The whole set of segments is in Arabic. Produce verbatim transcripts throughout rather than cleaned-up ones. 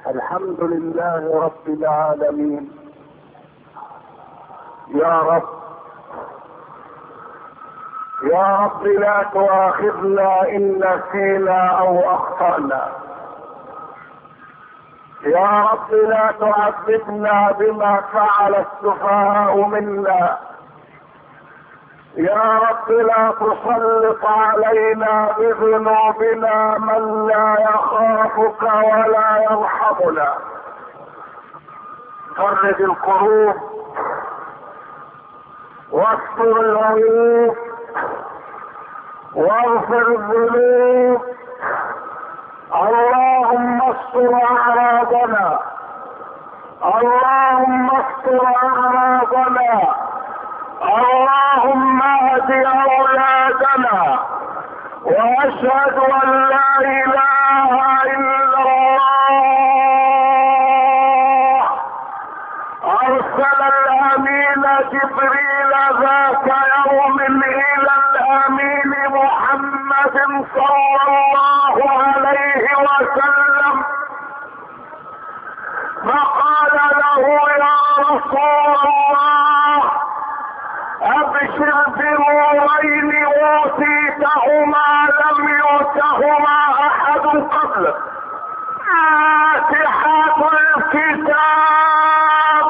الحمد لله رب العالمين. يا رب يا رب لا تؤاخذنا إن نسينا أو أخطأنا. يا رب لا تعذبنا بما فعل السفهاء منا. يا رب لا تسلط علينا بذنوبنا من لا يخافك ولا يرحمنا. فرج الكروب واستر العيوب واغفر الذنوب. اللهم استر اعراضنا، اللهم استر اعراضنا، اللهم اهد اولادنا. واشهد ان لا اله الا الله. ارسل الامين جبريل ذات يوم الى الامين محمد صلى الله عليه وسلم فقال له: يا رسول الله، ابشر بنورين اوتيتهما لم يؤتهما احد قبلك، فاتحة الكتاب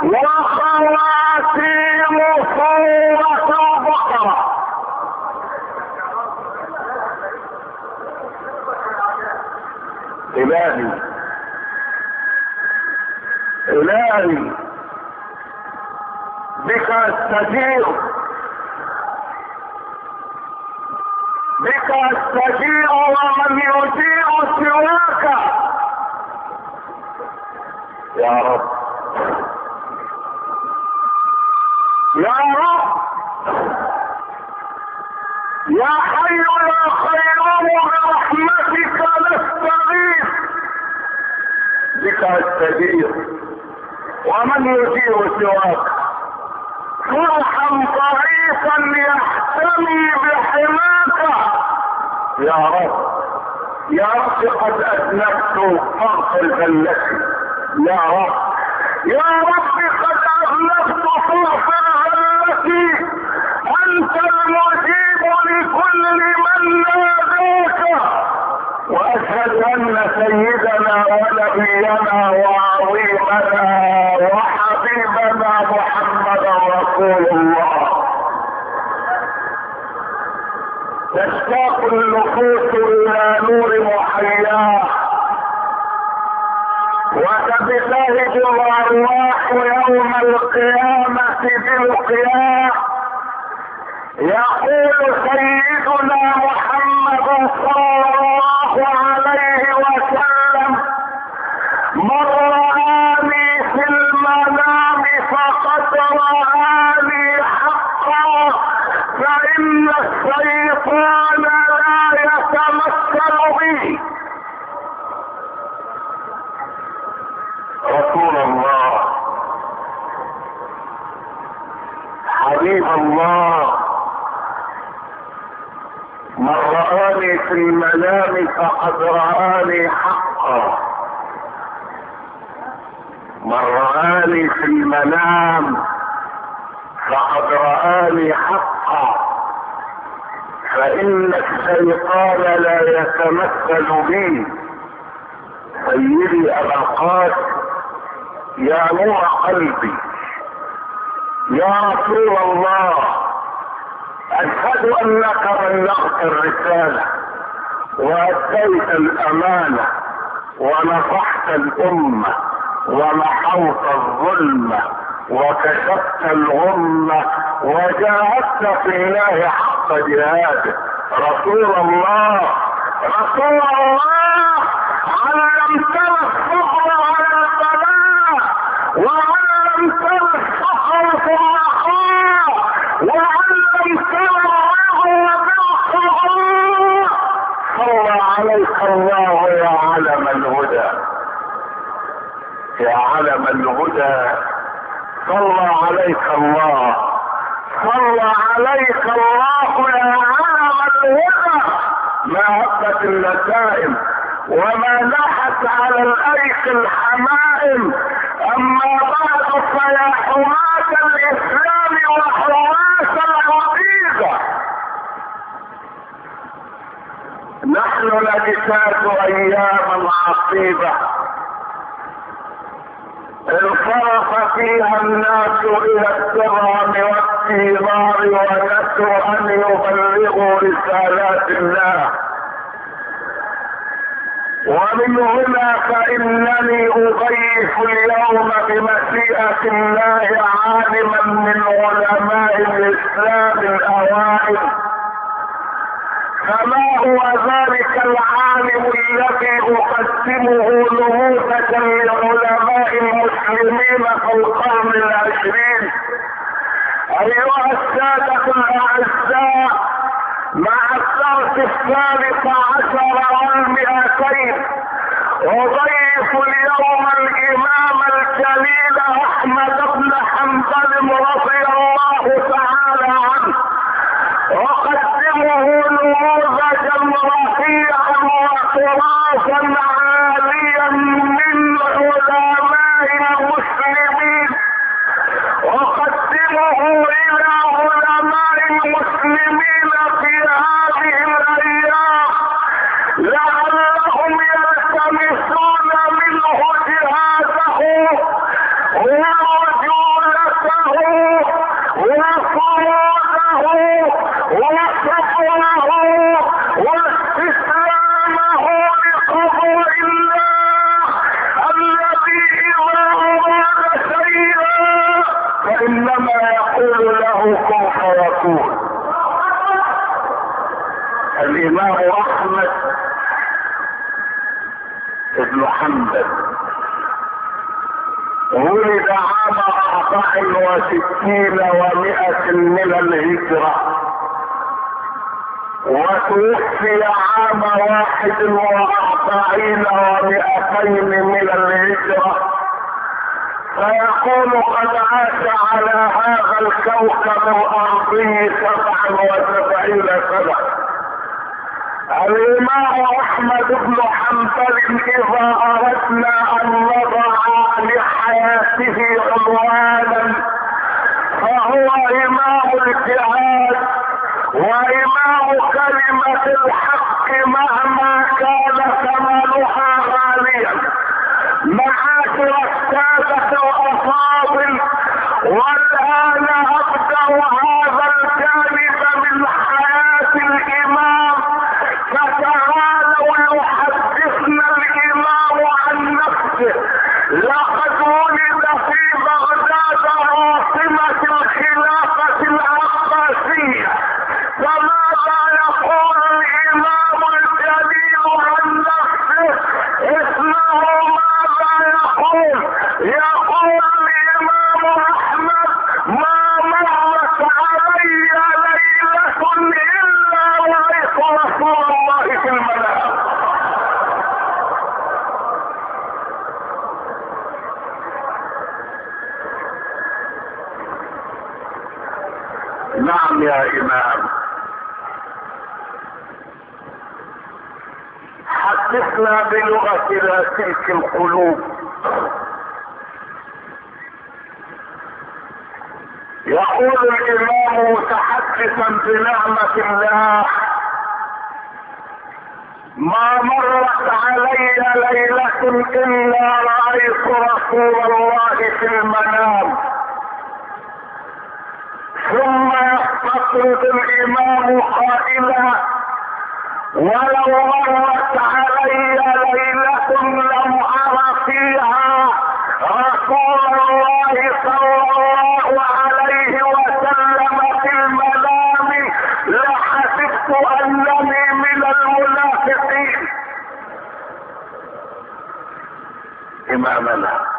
وخواتيم سورة البقرة. إلهي إلهي بك استجير، بك استجير ومن يجير سواك. يا رب يا رب يا حي يا خيوم برحمتك نستغيث. بك استجير ومن يجير سواك. فرحا ضعيفا يحتمي بحماك. يا رب يا رب قد اذنبت فاغفر ذلتي. يا رب يا رب قد اذنبت فاغفر ذلتي. انت المجيب لكل من ناداك. واشهد ان سيدنا ونبينا وعظيمنا وحبيبنا محمدا رسول الله. تشتاق النفوس الى نور محياه وتبتهج الارواح يوم القيامه بالقيام. يقول سيدنا محمد صلى الله عليه وسلم: من رآني في المنام فقد رآني حقا، فإن الشيطان لا يتمثل بي. رسول الله، حبيب الله، من رآني في المنام فقد رآني حقا. من رآني في المنام فقد رآني حقا، فإن الشيطان لا يتمثل بي. سيدي أبا القاسم، يا نور قلبي، يا رسول الله، أشهد أنك بلغت الرسالة وأديت الأمانة ونصحت الأمة ومحوت الظلم وكشفت الغمة وجاهدت في الله حق جهاده. رسول الله رسول الله، علمتنا الصبر على البلاء، وعلمتنا الصبر في الرخاء، وعلمتنا الرغم بالخضوع. صلى عليك الله يا علم الهدى، يا علم الهدى. صلى عليك الله، صلى عليك الله يا علم الهدى. ما هبت النسائم وما نحت على الايك الحمائم. اما بعد فيا حماة الاسلام وحراس العقيدة، نحن نجتاز اياما عصيبة انصرف فيها الناس الى الترام والثمار ونسوا ان يبلغوا رسالات الله. ومن هنا فانني اضيف اليوم بمشيئة الله عالما من علماء الاسلام الاوائل، فما هو ذلك العالم الذي اقدمه نموذجا لعلماء المسلمين في القرن العشرين؟ ايها السادة الاعزاء، مع الدرس الثالث عشر والمئتين اضيف اليوم الامام الجليل احمد بن حنبل رضي الله تعالى عنه، اقدمه نموذجا رفيعا وتراثا عاليا من علماء المسلمين، اقدمه الى علماء المسلمين في هذه الايام لعلهم يلتمسون منه جهاده ورجولته وصموده وصبره واستسلامه لقضاء الله الذي اذا اراد شيئا فانما يقول له كن فيكون. الامام احمد بن حنبل ولد عام اربع وستين ومائة من الهجرة، وتوفي عام واحد واربعين ومائتين من الهجرة، فيكون قد عاش على هذا الكوكب الارضي سبعا وسبعين سنة. الامام احمد بن حنبل اذا اردنا ان نضع لحياته عنوانا فهو امام الجهاد وامام كلمة الحق مهما كان ثمنها غاليا. معاشر السادة الافاضل، والان ابدأ هذا الجانب من حياة الامام، فتعالوا يحدثنا الامام عن نفسه. لقد ولد في بغداد عاصمة الخلافة العباسية، فماذا يقول الامام الجليل عن نفسه؟ اسمه ماذا يقول؟ يقول الامام احمد: ما مرت علي ليلة الا ورأيت رسول الله في المنام. نعم يا امام، حدثنا بلغة تلك القلوب. يقول الامام متحدثا بنعمة الله: ما مرت علي ليلة الا رأيت رسول الله في المنام. ثم يستطرد الامام قائلا: ولو مرت علي ليلة لم ارى فيها رسول الله صلى الله عليه وسلم في المنام لحسبت انني من المنافقين. امامنا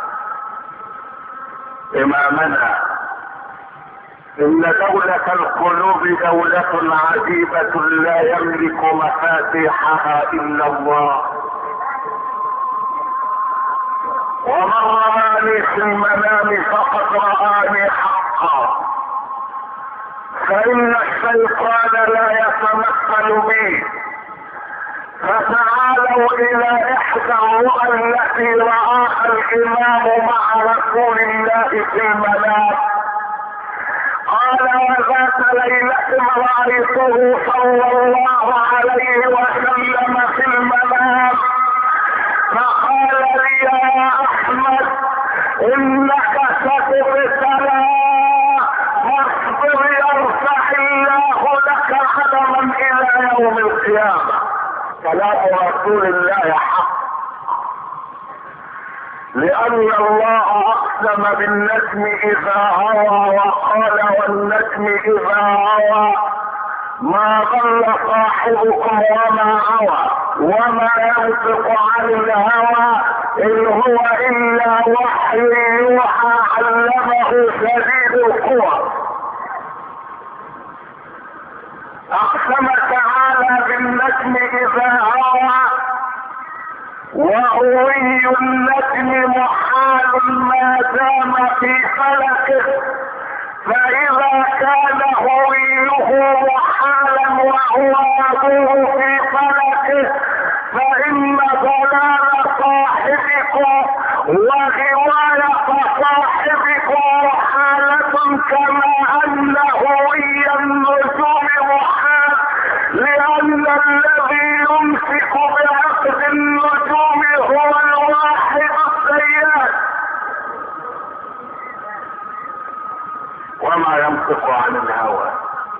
امامنا ان دولة القلوب دولة عجيبة لا يملك مفاتيحها الا الله. ومن رآني في المنام فقد رآني حقا، فإن الشيطان لا يتمثل بي. فتعال تعالوا الى احدى الرؤى التي رآها الامام مع رسول الله في المنام. قال وذات ليلة رأيته صلى الله عليه وسلم في المنام فقال لي يا احمد انك ستبتلى فاصبر يرفع الله لك قدما الى يوم القيامة. كلام رسول الله حق، لأن الله أقسم بالنجم إذا هوى وقال والنجم إذا هوى ما ضل صاحبكم وما هوى وما ينطق عن الهوى إن هو إلا وحي يوحى علمه شديد القوى. أقسم تعالى بالنجم إذا هوى وهوي النجم محال ما دام في فلكه، فإذا كان هويه محالا وهو أبوه في فلكه فإن ضلال صاحبكم وغواية صاحبكم محالة كما أن هوي النجوم محال، لأن الذي يمسك بعقد النجوم هو الواحد السياد. وما ينطق عن الهوى،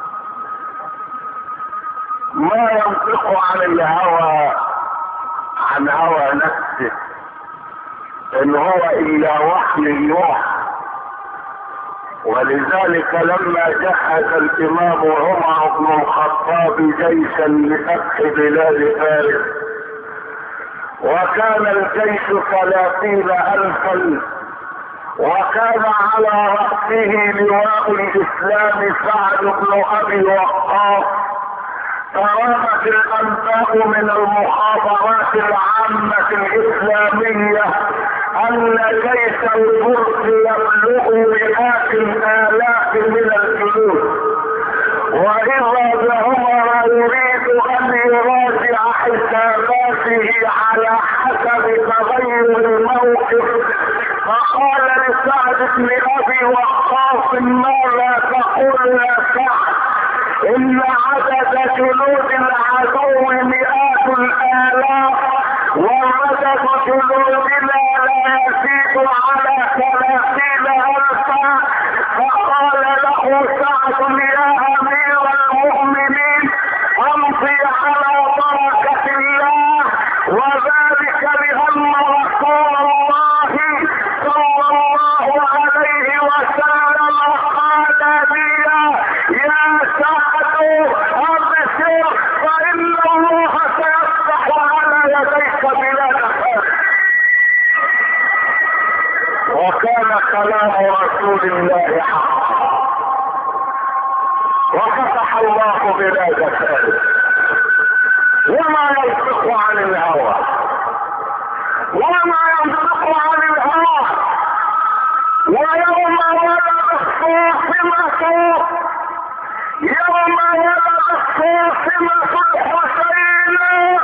ما ينطق عن الهوى عن هوى نفسه ان هو الا وحي يوحى. ولذلك لما جهز الامام عمر بن الخطاب جيشا لفتح بلاد فارس وكان الجيش ثلاثين الفا وكان على رأسه لواء الاسلام سعد بن ابي وقاص، فرامت الانباء من المخابرات العامة الاسلامية ان جيش الفرس يبلغ مئات الالاف من الجنود، واذا بعمر يريد ان يراجع حساباته على حسب تغير الموقف فقال لسعد بن ابي وقاص ماذا تقول يا سعد؟ ان عدد جنود العدو مئات الالاف وعدد جنودنا لا يزيد على ثلاثين الفا. فقال له سعد يا امير المؤمنين امضي على بركة الله، وذلك لان رسول الله صلى الله عليه وسلم قال لي يا سعد ابشر فان الله سيفتح على يديك بلاد فارس. وكان كلام رسول الله حقا وفتح الله بلاد فارس. وما ينطق عن الهوى، وما ينطق عن الهوى. ويوم ولد الصوصمة يوم ولد الصوصمة الحسين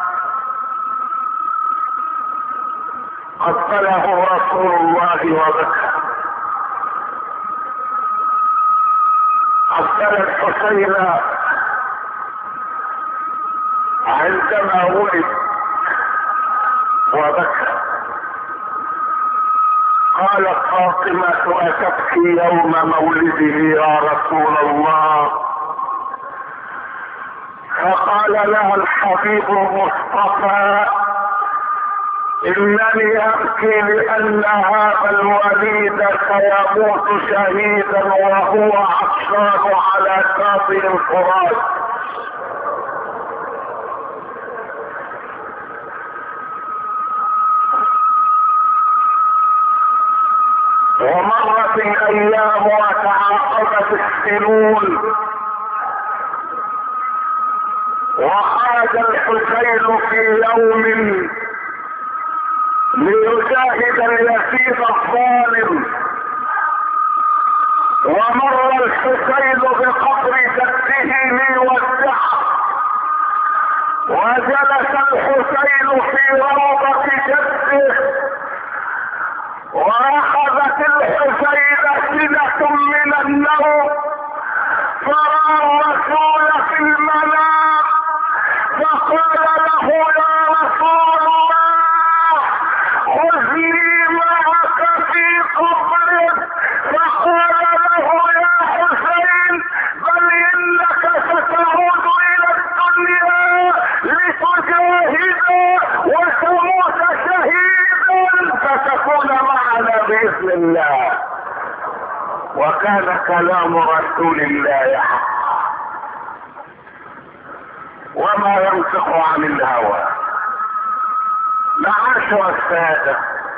قتله رسول الله وبكى. قتل الحسين عندما ولد وبكى. قالت فاطمة أتبكي يوم مولده يا رسول الله؟ فقال لها الحبيب المصطفى انني ابكي لان هذا الوليد سيموت شهيدا وهو عطشان على كاظم الفرات. ومرت الايام وتعاقبت السنون وخرج الحسين في يوم ليجاهد اليتيم الظالم، ومر الحسين بقبر جده ليودعه وجلس الحسين في روضة جده، واخذت الحسين سنة من النوم، فرأى الرسول في المنام فقال له يا رسول الله خذني معك في قبرك، فقال له يا حسين بل انك ستعود الى الدنيا لتجاهد وتموت شهيدا فتكون معنا باذن الله. وكان كلام رسول الله حقا وما ينطق عن الهوى. معاشر السادة،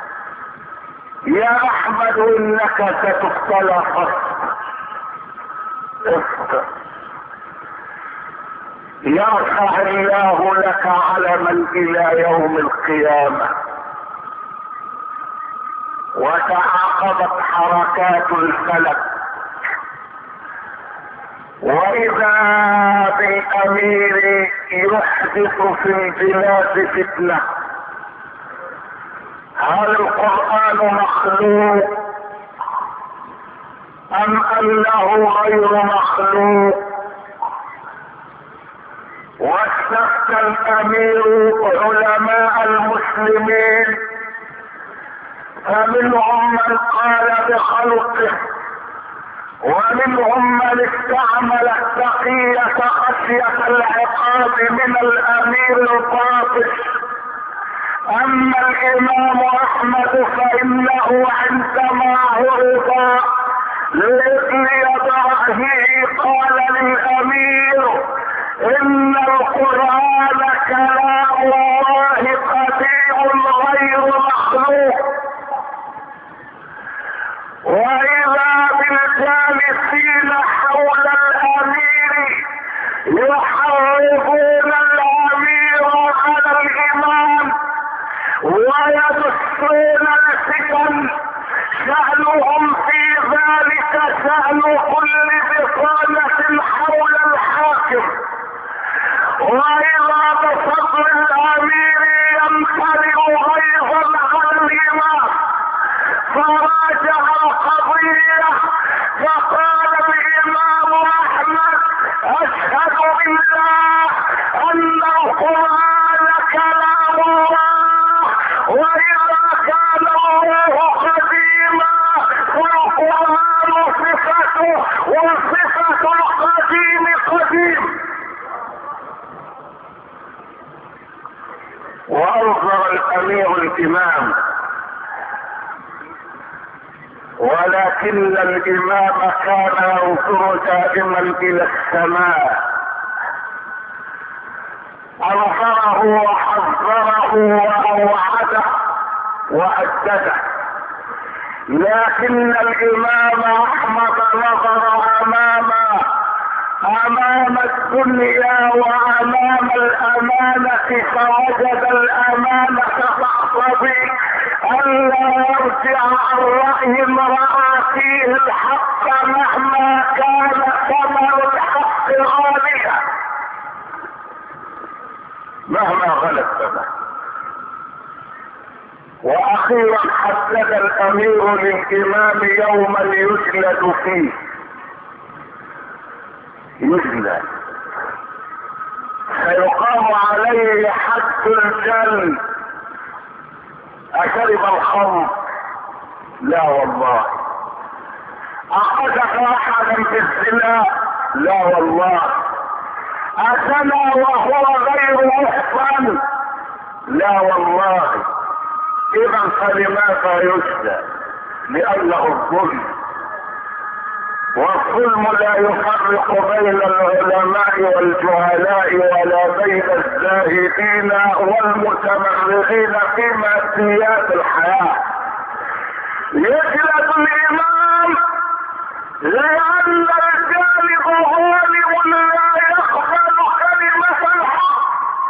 يا احمد انك ستبتلى فاصبر اصبر، يرفع الله لك علما الى يوم القيامة. وتعاقبت حركات الفلك، واذا بالامير يحدث في البلاد فتنة. هل القرآن مخلوق ام انه غير مخلوق؟ واستفتى الامير علماء المسلمين، فمنهم من قال بخلقه، ومنهم من استعمل التقية خشية العقاب من الامير الباطش. اما الامام احمد فانه عندما عرض لابن ابراهيم قال للامير ان القرآن كلام الله قديم غير مخلوق. واذا بالجالسين حول الامير يحرضون الامير على الامام ويبثون الفتن، شأنهم في ذلك شأن كل بطانة حول الحاكم. واذا بفضل الامير يمتلئ غيظا على الامام فراجع القضية، فقال الامام احمد اشهد بالله ان القرآن كلام الله، واذا كان الله قديما فالقرآن صفته وصفة القديم قديم. وانظر الامير الامام، ولكن الامام كان ينظر دائما الى السماء، انظره وحذره واوعده وهدده. لكن الامام احمد نظر امامه امام الدنيا وامام الامانة، فوجد الامانة تقتضي الا يرجع عن رأي امرأة فيه الحق مهما كان ثمن الحق غاليا، مهما غلى الثمن. واخيرا حدد الامير للامام يوما يجلد فيه، يجلد فيقام عليه حد الجلد. اشرب الخمر؟ لا والله. اخذ احدا بالزنا؟ لا والله. ازنى وهو غير محصن؟ لا والله. اذا فلماذا يجزى؟ لانه الظلم، والظلم لا يفرق بين العلماء والجهلاء ولا بين الزاهدين والمتمرغين في ماديات الحياة. يجلد الامام لان الجالب ظالم لا يقبل كلمة الحق،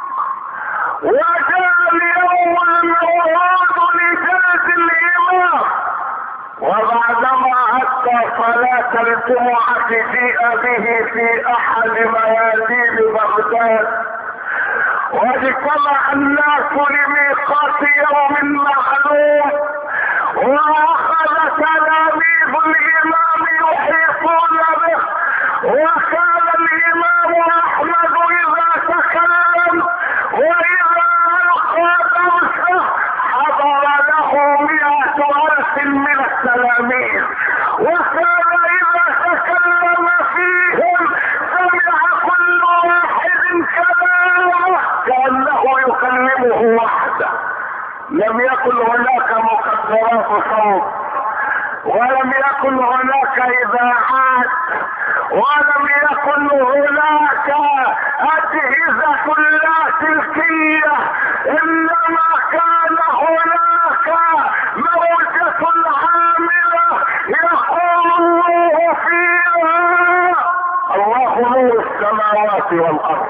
وجاء اليوم الموعود لجلد الامام. وبعدما اتى صلاة الجمعة جيء به في احد ميادين بغداد، واجتمع الناس لميقات يوم معلوم، واخذ تلاميذ الامام يحيطون به، وكان الامام احمد اذا تكلم واذا القى درسه حضر له مئة الف من التلاميذ، وكان اذا تكلم فيهم سمع كل واحد كلامه كانه يكلمه وحده. لم يكن هناك مكبرات صوت، ولم يكن هناك اذاعات، ولم يكن هناك اجهزة لاسلكية، انما كان هناك موجة عاملة يقول الله فيها: الله نور السماوات والارض.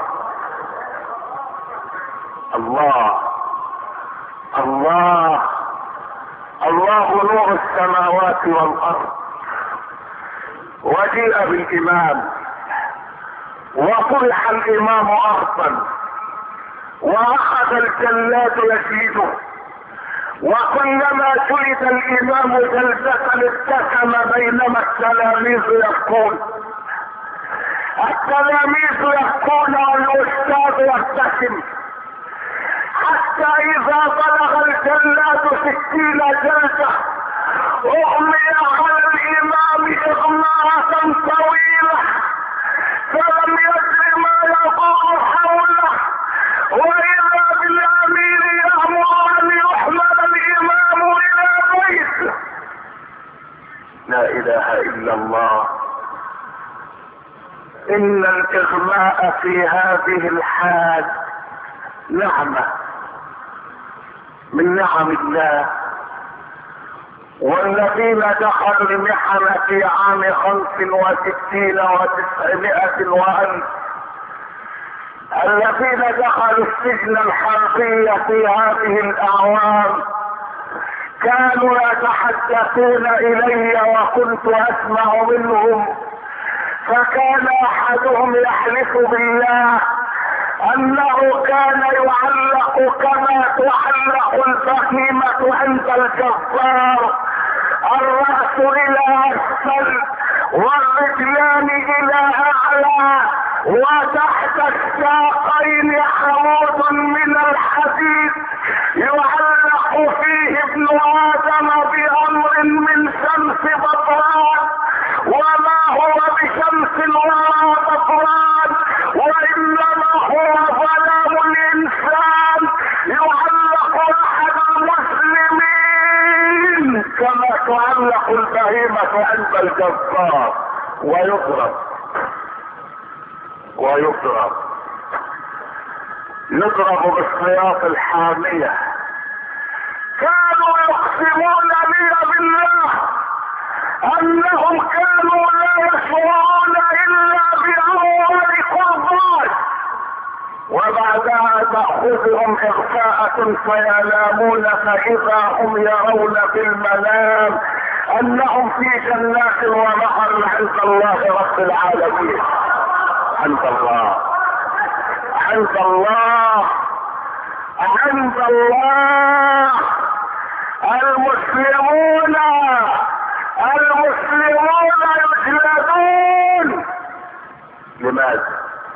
الله الله الله نور السماوات والارض. وجيء بالامام وطرح الامام ارضا، واخذ الجلاد يجلده، وكلما جلد الامام جلدة ابتسم بينما التلاميذ يبكون. التلاميذ يبكون والاستاذ يبتسم، حتى اذا بلغ الجلاد ستين جلدة اغمي على الامام اغماءة طويلة، فلم يدر ما يدور حوله، واذا بالامير يامر ان يحمل الامام الى بيته. لا اله الا الله. ان الاغماء في هذه الحال نعمة من نعم الله. والذين دخلوا المحن في عام خمس وستين وتسعمائة والف، الذين دخلوا السجن الحربي في هذه الاعوام كانوا يتحدثون الي وكنت اسمع منهم، فكان احدهم يحلف بالله انه كان يعلق كما تعلق البهيمة عند الجزار، الرأس الى اسفل والرجلان الى اعلى، وتحت الساقين عمود من الحديد يعلق فيه ابن ادم بامر من شمس بطران، وما هو بشمس ولا بطران، وانما هو ظلام الانسان يعلق احد المسلمين كما تعلق البهيمة عند الجزار، ويضرب ويضرب يضرب بالسياط الحامية. كانوا يقسمون لي بالله انهم كانوا لا يشعرون الا باول قربان، وبعدها تأخذهم اغفاءة فينامون فاذا هم يرون في المنام انهم في جنات ونهر عند الله رب العالمين. عند الله عند الله عند الله. المسلمون المسلمون يجلدون. لماذا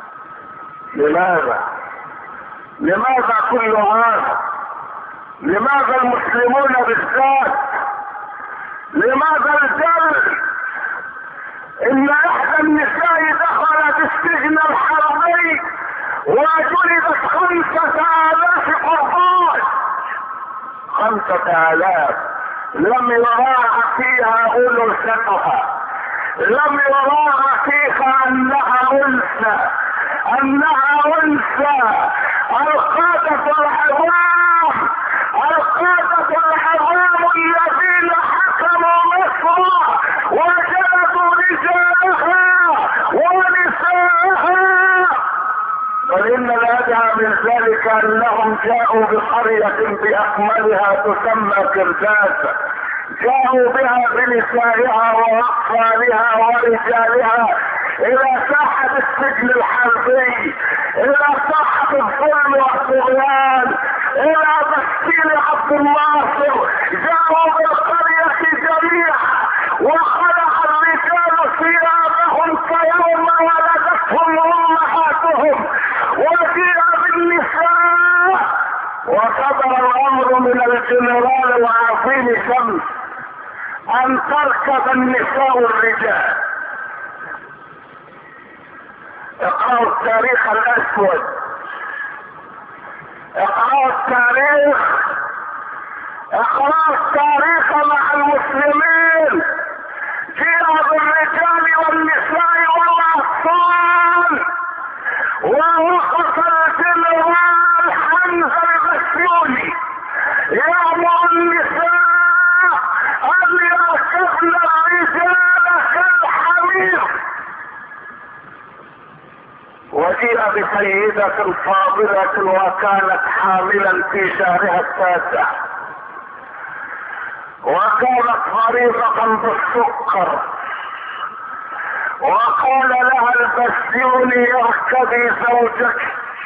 لماذا لماذا كل هذا؟ لماذا المسلمون بالذات؟ لماذا الجلد؟ ان احدى النساء دخلت السجن الحربي وجلدت خمسة الاف قربان. خمسة الاف لم يراعى فيها انوثتها، لم يراعى فيها انها انثى، انها انثى. القادة العظام القادة العظام الذين حكموا مصر وجلدوا رجالها ونساءها. فإن الأدعى من ذلك أنهم جاءوا بقرية بأكملها تسمى كرداس، جاءوا بها بنسائها وأطفالها ورجالها الى ساحة السجن الحربي، الى ساحة الظلم والطغيان، الى مسكين عبد الناصر. جاءوا بالقرية جميعا وخلع الرجال ثيابهم كيوم ولدتهم امهاتهم، وجيء بالنساء، وصدر الامر من الجنرال وعظيم شمس ان تركب النساء الرجال. اقرأوا التاريخ الاسود، اقرأوا التاريخ، اقرأوا التاريخ مع المسلمين. جيء بالرجال والنساء والاطفال، ووقف الجنرال حمزة البسيوني يأمر النساء ان يركبن الرجال كالحمير. وجيء بسيدة فاضلة وكانت حاملا في شهرها التاسع، وكانت مريضة بالسكر، وقال لها البسيوني اركبي زوجك،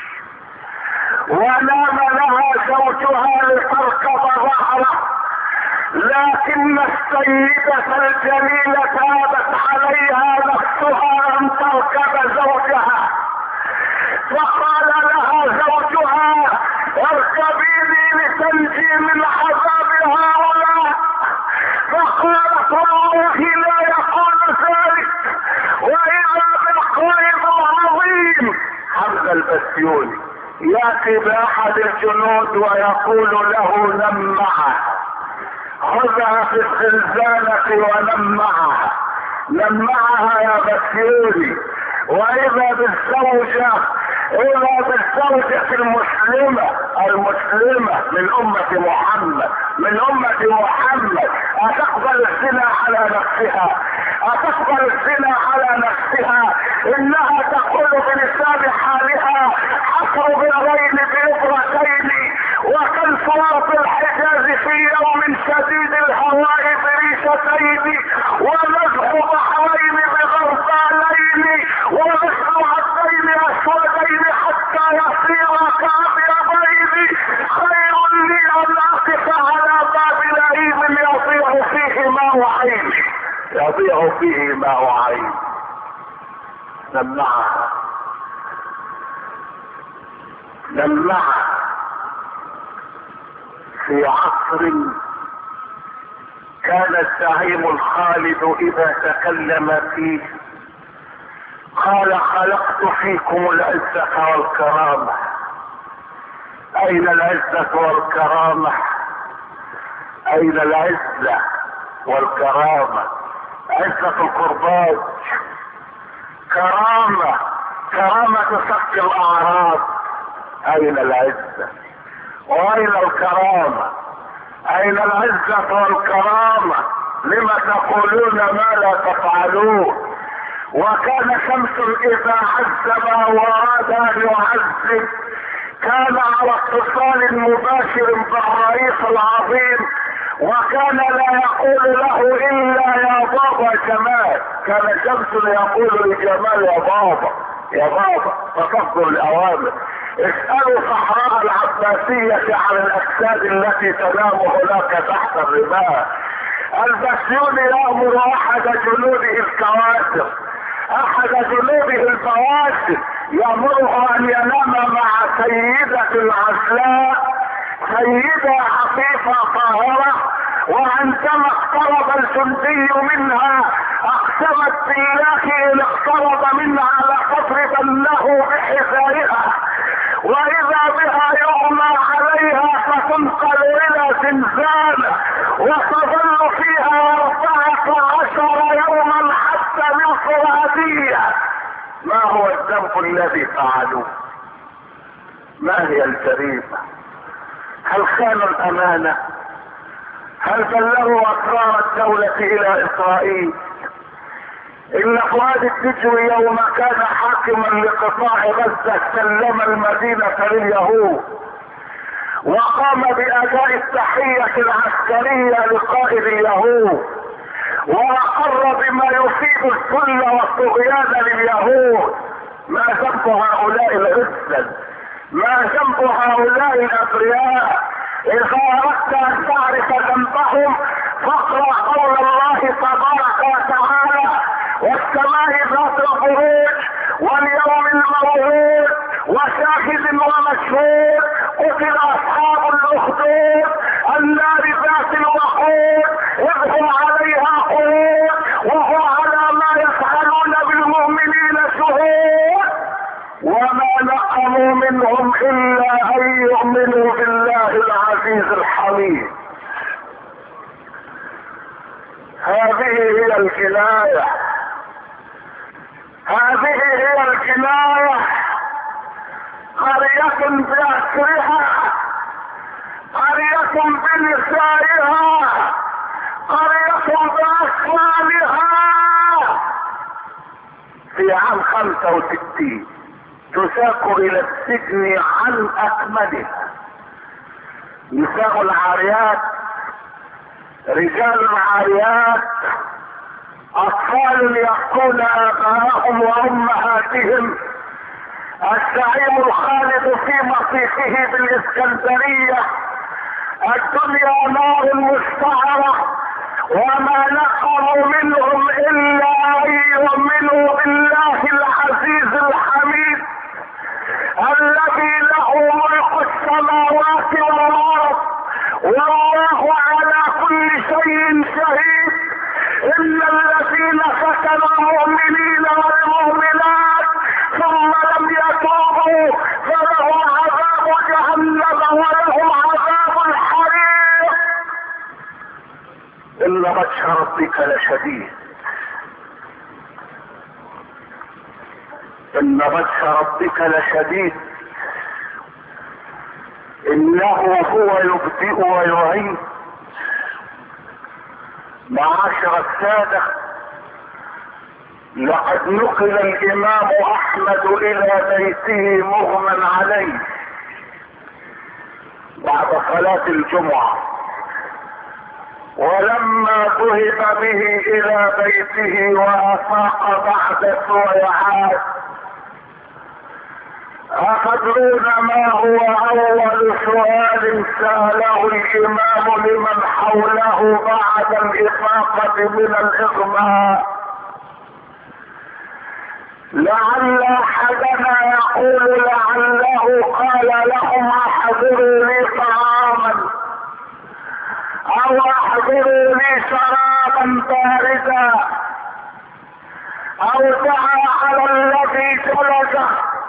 ونام لها زوجها لتركب ظهره، لكن السيدة الجليلة تابت عليها نفسها ان تركب زوجها، فقال لها زوجها اركبيني لتنجي من عذاب هؤلاء، فقالت والله لا يقول ذلك، واذا بالقائد العظيم حمزة البسيوني ياتي باحد الجنود ويقول له نم معه، خذها في الزنزانة ونم معها، نم معها يا بسيوني. واذا بالزوجة، اذا بالزوجة المسلمة المسلمة من امة محمد، من امة محمد، اتقبل الزنا على نفسها، اتقبل الزنا على نفسها، انها تقول بلسان حالها حصر بالغين بإبرتين، وكالفرات الحجاز في يوم شديد الهواء بريشتين، ونزح بحرين بغربالين، ونحن عبدين اسودين حتى يصير كابيضين. خير لي ان اقف على باب لئيم يضيع فيه ماء عيني، يضيع فيه ماء عيني. نمعها نمعها في عصر كان الزعيم الخالد اذا تكلم فيه قال خلقت فيكم العزة والكرامة. اين العزة والكرامة؟ اين العزة والكرامة؟ عزة القربات، كرامة، كرامة صك الاعراض. اين العزة واين الكرامة؟ اين العزة والكرامة؟ لما تقولون ما لا تفعلون؟ وكان شمس اذا عذب واراد ان يعذب كان على اتصال مباشر بالرئيس العظيم، وكان لا يقول له الا يا بابا جمال. كان شمس يقول لجمال يا بابا يا بابا، فتصدر الاوامر. اسألوا صحراء العباسية عن الاجساد التي تنام هناك تحت الرمال. البسيوني يأمر احد جنوده الكواسر، احد جنوده البواسر، يأمره ان ينام مع سيدة العسلاء، سيدة عفيفة طاهرة، وعندما اقترب الجندي منها اقسمت بالله ان اقترب منها لتضربنه بحذائها، واذا بها يغمى عليها فتنقل الى زنزانة وتظل فيها اربعة عشر يوما حتى بالفرادية. ما هو الذنب الذي فعلوه؟ ما هي الجريمة؟ هل خانوا الامانة؟ هل بلغوا اسرار الدولة الى اسرائيل؟ ان فؤاد الدجوي يوم كان حاكما لقطاع غزة سلم المدينة لليهود، وقام باداء التحية العسكرية لقائد اليهود، واقر بما يفيد الذل والطغيان لليهود. ما ذنب هؤلاء العزل؟ ما ذنب هؤلاء الابرياء؟ اذا اردت ان تعرف ذنبهم فاقرا قول الله تبارك وتعالى: والسماء ذات البروج واليوم الموعود وشاهد ومشهود قتل اصحاب الاخدود النار ذات الوقود اذ هم عليها قعود وهم على ما يفعلون بالمؤمنين شهود وما نقموا منهم الا ان يؤمنوا بالله العزيز الحميد. هذه هي الجناية، هذه هي الجناية. قرية بأسرها، قرية بنسائها، قرية بأسمانها. في عام خمسة وستين تساق الى السجن عن اكملها نساء العاريات، رجال عاريات، اطفال يقتلون اباءهم وامهاتهم. الزعيم الخالد في مصيفه بالاسكندرية: الدنيا نار مشتعرة وما نقموا منهم الا ان يؤمنوا بالله العزيز الحميد الذي له ملك السماوات والارض والله على كل شيء شهيد. ان الذين فتنوا المؤمنين والمؤمنات ثم لم يتوبوا فلهم عذاب جهنم ولهم عذاب الحريق. ان بطش ربك لشديد، ان بطش ربك لشديد. انه هو يبدئ ويعيد. معاشر السادة، لقد نقل الامام احمد الى بيته مغمى عليه بعد صلاة الجمعة، ولما ذهب به الى بيته وافاق بعد سويعات أتدرون ما هو أول سؤال سأله الإمام لمن حوله بعد الإفاقة من الإغماء؟ لعل أحدنا يقول لعله قال لهم أحضروا لي طعاما أو أحضروا لي شرابا باردا أو دعا على الذي جلسه.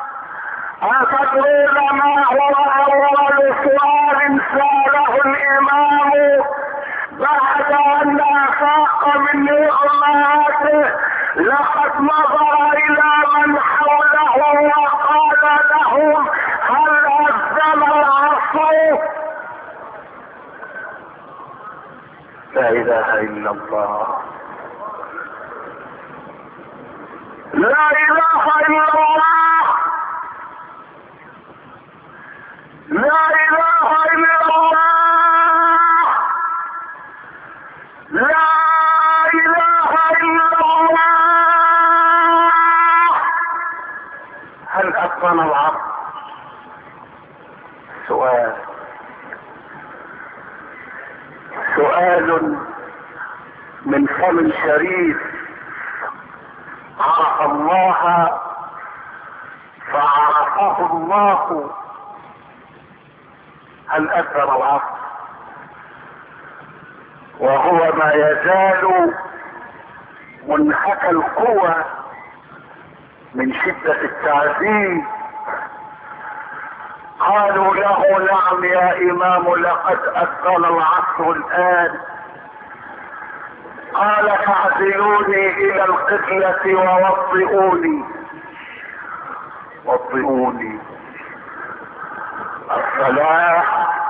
أتدرون ما هو أول سؤال سأله الإمام بعد أن أفاق من إغماءاته؟ لقد نظر إلى من حوله وقال لهم: هل أذن العصر؟ لا إله إلا الله، لا إله إلا الله، لا إله إلا الله، لا إله إلا الله. هل أذن العصر؟ سؤال سؤال من فم شريف عرف الله فعرفه الله. هل أذن العصر؟ وهو ما يزال منهك القوى من شدة التعذيب. قالوا له: نعم يا إمام، لقد أذن العصر الآن. قال: فاعزلوني إلى القبلة ووضئوني وضئوني. الصلاة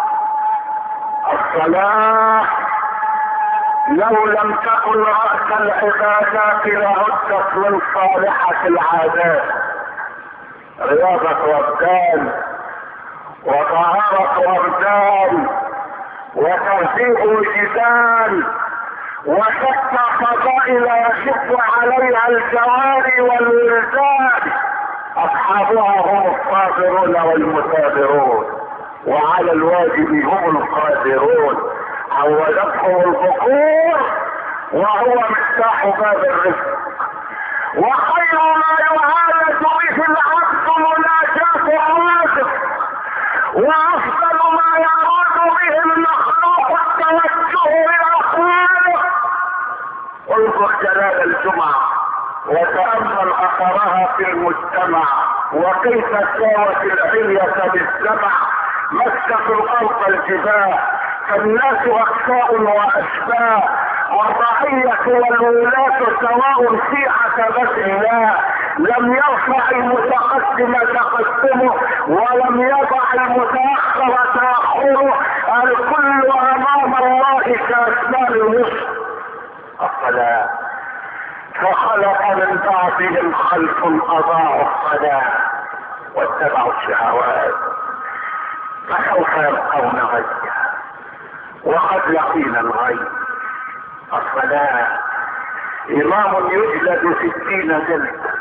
الصلاة لو لم تكن رأس العبادات لعدت من صالحة العادات. رياضة أبدان وطهارة أبدان وتهذيب وجدان وشتى فضائل يشق عليها الجواري والولدان، اصحابها هم الصابرون والمثابرون، وعلى الواجب هم القادرون، عودتهم الذكور وهو مفتاح باب الرزق. وخير ما يعالج به العبد مناجاة الرازق، وافضل ما يراد به المخلوق التوجه الى خالق. انظر جلال الجمعة وتأمل اثرها في المجتمع، وكيف ساوت العلية بالسمع، مسكت الارض الجباه، فالناس اكفاء واشباه، والرعية والولاة سواء في عتبة الله، لم يرفع المتقدم تقدمه ولم يضع المتأخر تأخره، الكل امام الله كاسنان الوسط. الصلاة فخلق من بعدهم خلف اضاعوا الصلاة واتبعوا الشهوات، فسوف يلقون غيا وقد لقينا الغي. الصلاة امام يجلد ستين جلدة،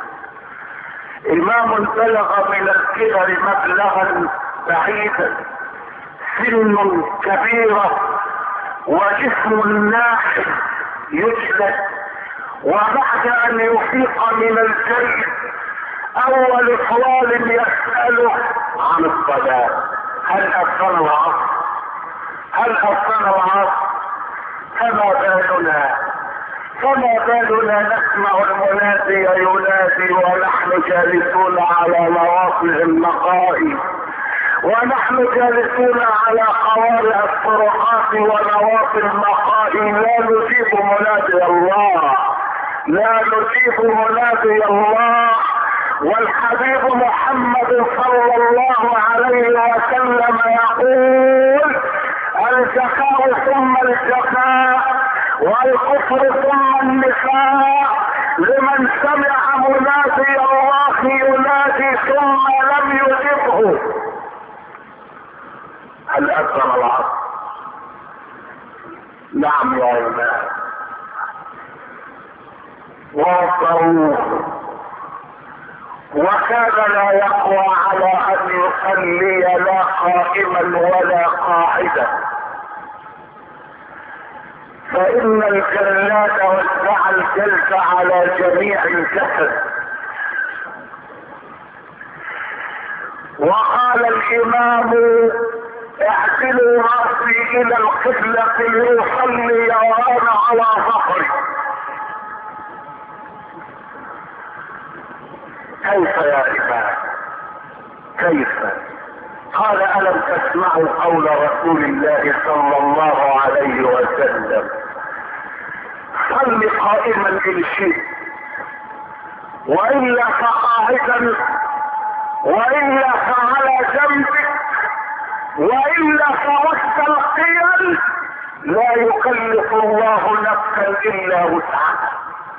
امام بلغ من الكبر مبلغا بعيدا، سن كبيرة وجسم ناحي يجلد، وبعد ان يفيق من الجيش اول سؤال يسأله عن الصلاة: هل أذن العصر؟ هل أذن العصر؟ فما بالنا فما بالنا نسمع المنادي ينادي ونحن جالسون على نواصي المقاهي، ونحن جالسون على قوارع الطرقات ونواصي المقاهي، لا نجيب منادي الله، لا نجيب منادي الله. والحبيب محمد صلى الله عليه وسلم يقول: الزكاة ثم الجفاء، والكفر ثم النفاق، لمن سمع منادي الله ينادي ثم لم يجبه. هل أذن العصر؟ نعم يا إمام. وصروه، وكان لا يقوى على ان يصلي لا قائما ولا قاعدا، فان الجلاد وزع الجلد على جميع الجسد. وقال الامام: اعدلوا راسي الى القبلة ليصلي وانا على ظهري. كيف يا إمام؟ كيف؟ قال: ألم تسمعوا قول رسول الله صلى الله عليه وسلم: صل قائما إن شئت، وإلا فقاعدا، وإلا فعلى جنبك، وإلا فمستلقيا، لا يكلف الله نفسا إلا وسعها.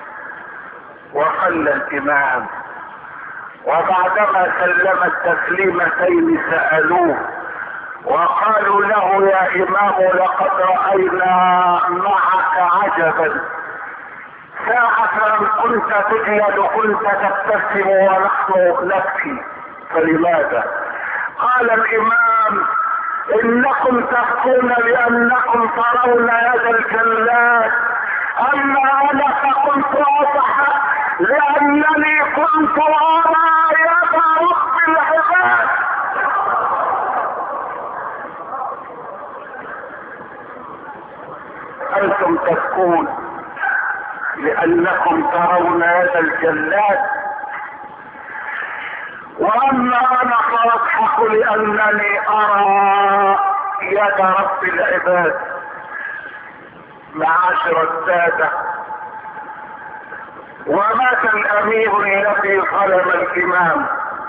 وصلى الإمام، وبعدما سلم التسليمتين سألوه وقالوا له: يا إمام، لقد رأينا معك عجبا، ساعة كنت تجلد كنت تبتسم ونحن نبكي، فلماذا؟ قال الإمام: إنكم تبكون لأنكم ترون يد الجلاد، أما أنا فكنت أضحك لأنني كنت أرى يد رب العباد. أنتم تبكون لأنكم ترون يد الجلاد، وأما أنا فأضحك لأنني أرى يد رب العباد. معاشر السادة، ومات الامير الذي ظلم الامام،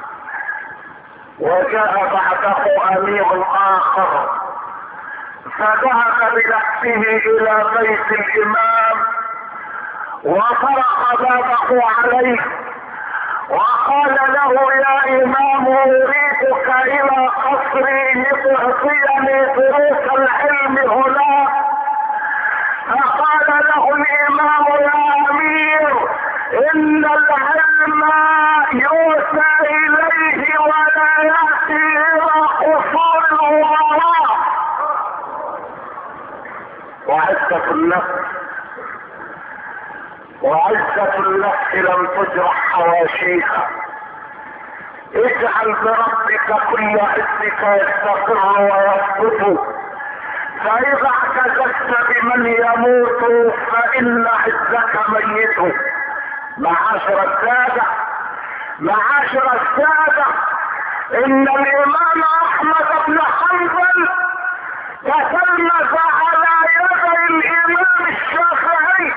وجاء بعده امير اخر، فذهب بنفسه الى بيت الامام وطرق بابه عليه وقال له: يا امام، اريدك الى قصري لتعطيني دروس العلم هنا. فقال له ان العلم يوسى اليه ولا ياتي الى اصول وراء. وعزة النفس وعزة النفس لم تجرح حواشيها. اجعل بربك كل عزك يستقر ويثبت، فاذا اعتززت بمن يموت فان عزك ميت. معاشر السادة معاشر السادة ان الامام احمد بن حنبل تتلمذ على يدي الامام الشافعي،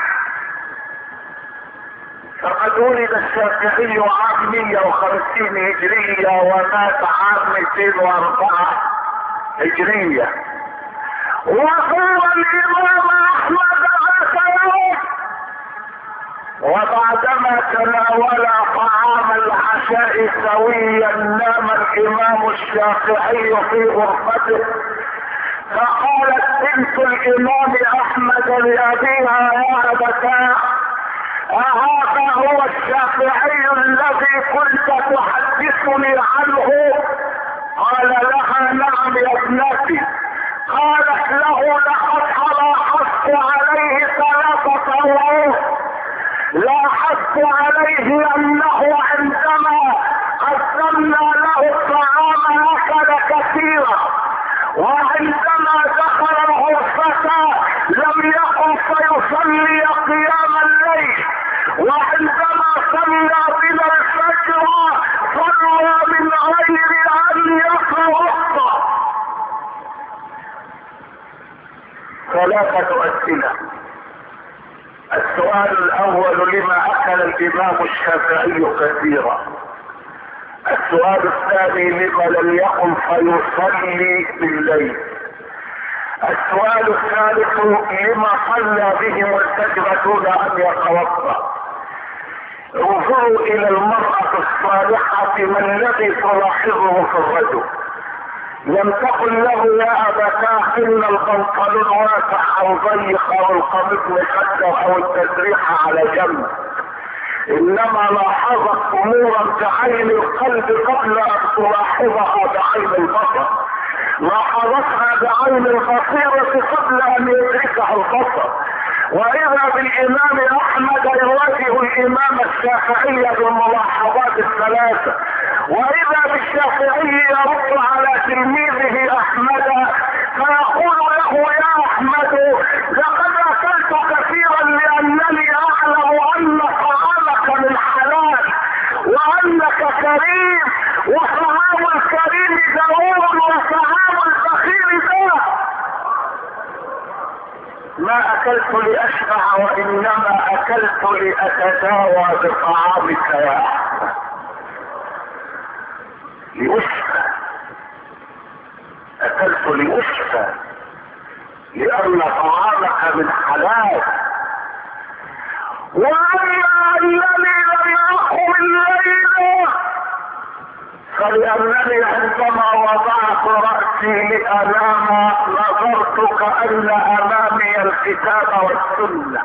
فقد ولد الشافعي عام مئة وخمسين هجرية ومات عام مئتين واربعة هجرية، وهو الامام احمد ذات يوم وبعدما تناول طعام العشاء سويا نام الامام الشافعي في غرفته، فقالت بنت الامام احمد لابيها يا ابتاه أهذا هو الشافعي الذي كنت تحدثني عنه؟ قال لها نعم يا ابنتي. قالت له لقد لاحظت عليه ثلاثة امور. لاحظت عليه انه عندما قدمنا له الطعام اكل كثيرا، وعندما دخل الغرفة لم يقم فيصلي قيام الليل، وعندما صلى بنا الفجر صلى من غير ان يتوضا. ثلاثة اسئلة. السؤال الاول لما اكل الامام الشافعي كثيرا؟ السؤال الثاني لما لم يقم فيصلي بالليل؟ السؤال الثالث لما صلى بهم الفجر دون ان يتوضا؟ انظروا الى المرأة الصالحة ما الذي تلاحظه في الرجل. لم تقل له يا ابتاه ان البنطلون واسع او ضيق او القميص مكسر او التسريحة على جنب، انما لاحظت امورا بعين القلب قبل ان تلاحظها بعين البصر. لاحظتها بعين البصيرة قبل ان يدركها البصر. واذا بالامام احمد يواجه الامام الشافعي بالملاحظات الثلاثة، واذا بالشافعي يرد على تلميذه احمد فيقول له يا احمد لقد اكلت كثيرا لانني اعلم ان طعامك من حلال وانك كريم، وطعام الكريم ضرور وطعام البخيل ذا. ما اكلت لاشبع وانما اكلت لاتداوى بطعامك يا احمد، لاشفى. اكلت لاشفى لان طعامك من حلال. واما انني لم اقم الليل فلانني عندما وضعت راسي لانام نظرت كان امامي الكتاب والسنه،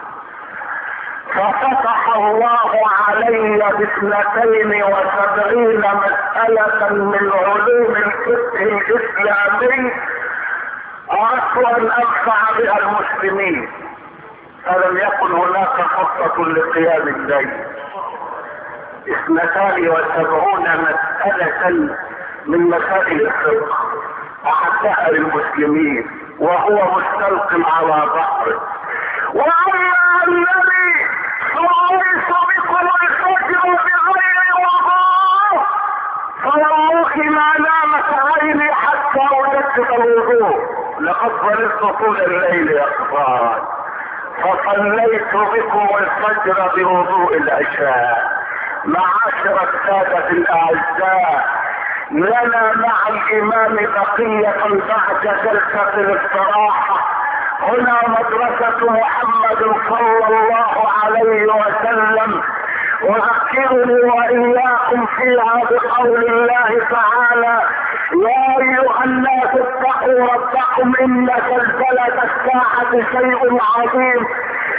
ففتح الله علي باثنتين وسبعين مسألة من علوم الفقه الاسلامي اردت ان انفع بها المسلمين، فلم يكن هناك خطة لقيام الليل. اثنتان وسبعون مسألة من مسائل الفقه احدها للمسلمين وهو مستلق على ظهره. واما الذي صليت بكم الفجر بغير وضوء فوالله ما نامت عيني حتى وجدت الوضوء، لقد ظللت طول الليل يا اخوان فصليت بكم الفجر بوضوء العشاء. معاشر السادة الاعزاء، لنا مع الامام بقية بعد جلسة الاستراحة. هنا مدرسة محمد صلى الله عليه وسلم، اذكرني واياكم فيها بقول الله تعالى يا ايها الناس اتقوا ربكم ان زلزلة الساعة شيء عظيم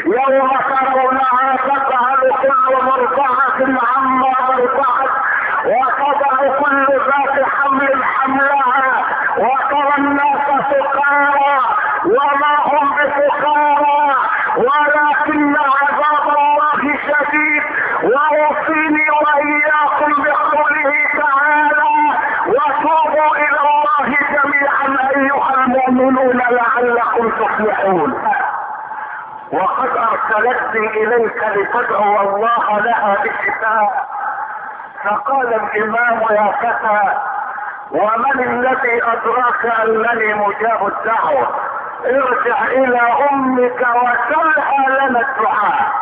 يوم ترونها تذهل كل مرضعة عما ارضعت وتضع كل ذات حمل حملها وترى الناس سكارى وما هم بسكارى ولكن عذاب الله شديد. واوصيني واياكم بقوله تعالى وتوبوا الى الله جميعا ايها المؤمنون لعلكم تفلحون. وقد ارسلتني اليك لتدعو الله لها بالشفاء. فقال الامام يا فتى ومن الذي ادراك انني مجاب الدعوة؟ ارجع الى امك وسلها لنا الدعاء.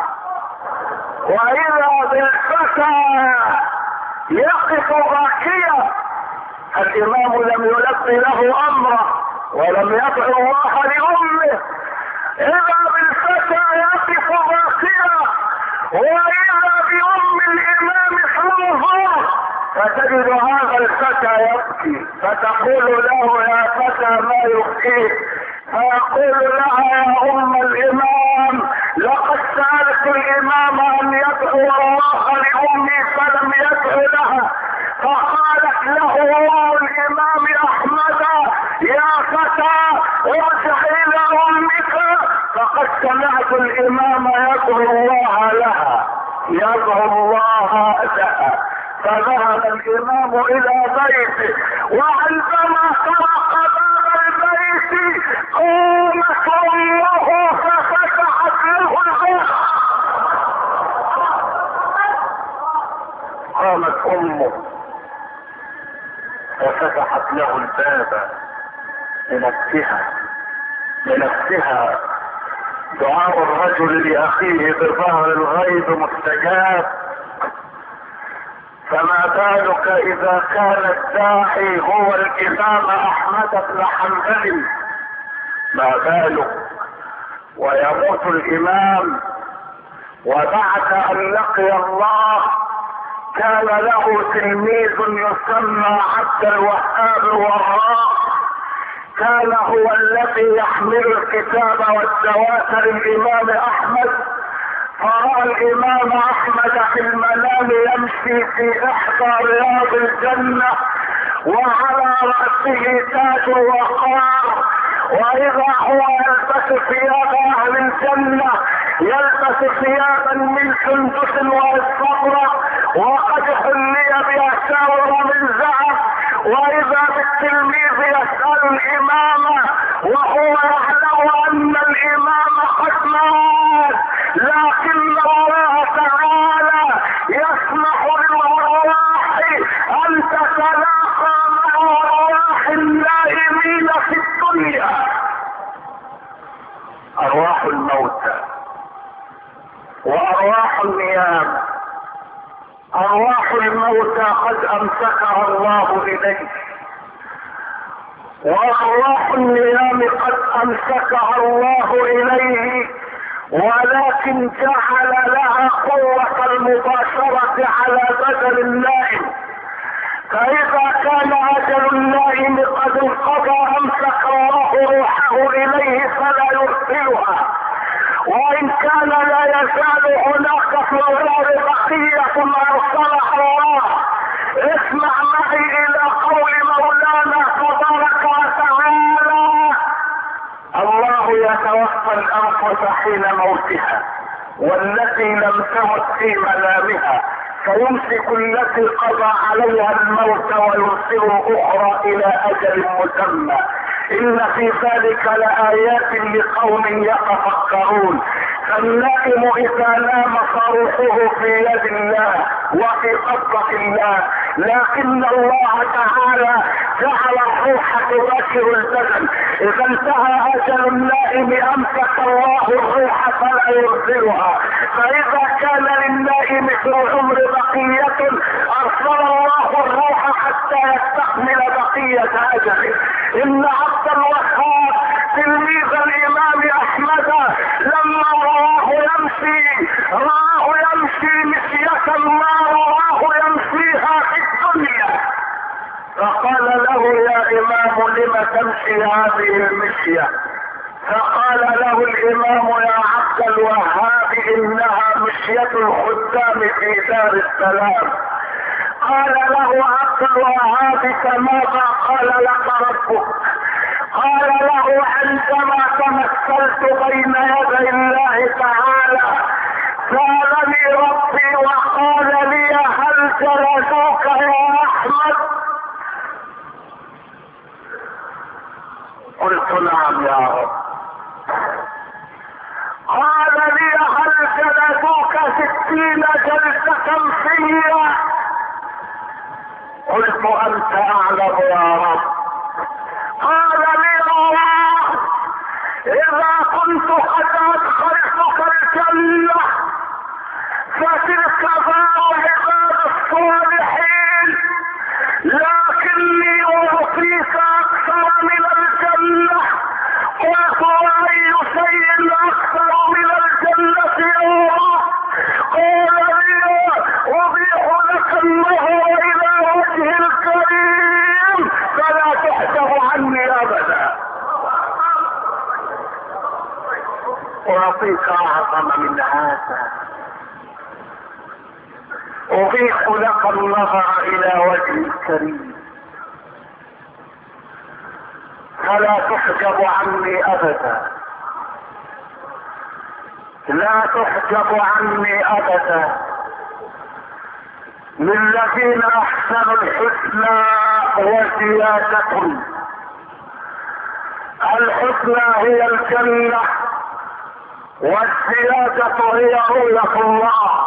واذا بالفتى يقف باكيا. الامام لم يلقي له امره ولم يدعو الله لامه. اذا بالفتى يقف باكيا واذا بام الامام فانظر فتجد هذا الفتى يبكي فتقول له يا فتى ما يبكيك؟ فيقول لها يا ام الامام لقد سألت الامام ان يدعو الله لامي فلم يدعو لها. فقالت له ام الامام احمد يا فتى ارجع الى امك فقد سمعت الامام يدعو الله لها يدعو الله لها. فذهب الامام الى بيته وعندما طرق باب البيت قامت امه ففتحت له الباب. قامت امه ففتحت له الباب لنفسها لنفسها. دعاء الرجل لاخيه بظهر الغيب مستجاب، فما بالك اذا كان الداعي هو الامام احمد بن حنبل؟ ما بالك ويموت الامام وبعد ان لقي الله كان له تلميذ يسمى عبد الوهاب الوراق، كان هو الذي يحمل الكتاب والدواتر الامام احمد. فرأى الامام احمد في المنام يمشي في احدى رياض الجنة وعلى رأسه تاج وقار، واذا هو يلبس ثياب اهل الجنة يلبس ثيابا من سندس واستبرق وقد حلي بأساور من ذهب. واذا بالتلميذ يسأل الامام وهو يعلم ان الامام قد مات، لكن الله تعالى يسمح للارواح ان تتلاقى مع ارواح النائمين في الدنيا. ارواح الموتى وارواح النيام. ارواح الموتى قد امسكها الله اليه، وارواح النيام قد امسكها الله اليه، ولكن جعل لها قوة المباشرة على بدن النائم. فاذا كان اجل النائم قد انقضى امسك الله روحه اليه فلا يرسلها، وان كان لا يزال هناك في الغار بقية ارسلها الله. اسمع معي الى قول مولانا تبارك وتعالى: الله يتوفى الانفس حين موتها والتي لم تمت في منامها فيمسك التي قضى عليها الموت ويرسل الاخرى الى اجل مسمى. ان في ذلك لآيات لقوم يتفكرون. فالنائم اذا نام فروحه في يد الله وفي قبضة الله، لكن الله تعالى جعل الروح تباشر البدن. اذا انتهى اجل النائم امسك الله الروح فلا يرسلها. فاذا كان للنائم في العمر بقية ارسل الله الروح حتى يستكمل بقية اجله. ان عبد الوهاب تلميذ الامام احمد لما راه يمشي راه يمشي مشية ما راه يمشيها في الدنيا، فقال له: يا امام لم تمشي هذه المشية؟ فقال له الامام: يا عبد الوهاب مشية الخدام في دار السلام. قال له عبد الوهاب ماذا قال لك ربك؟ قال له عندما تمثلت بين يدي الله تعالى سألني ربي وقال لي هل جلدوك يا احمد؟ قلت نعم يا رب. قال لي هل جلدوك ستين جلسة فيا؟ قلت انت اعلم يا رب. قال لي الله اذا كنت قد ادخلتك الجنة فتلك دار عباد الصالحين، لكني اعطيك اكثر من الجنة. قلت واي شيء اكثر من الجنة يا رب؟ قال لي اضيح لك النهر الى وجه الكريم فلا تحجب عني ابدا. اعطيك اعظم من هذا، اضيح لك النظر الى وجه الكريم فلا تحجب عني ابدا، لا تحجب عني ابدا. للذين احسنوا الحسنى وزيادة. الحسنى هي الجنة والزيادة هي رؤية الله.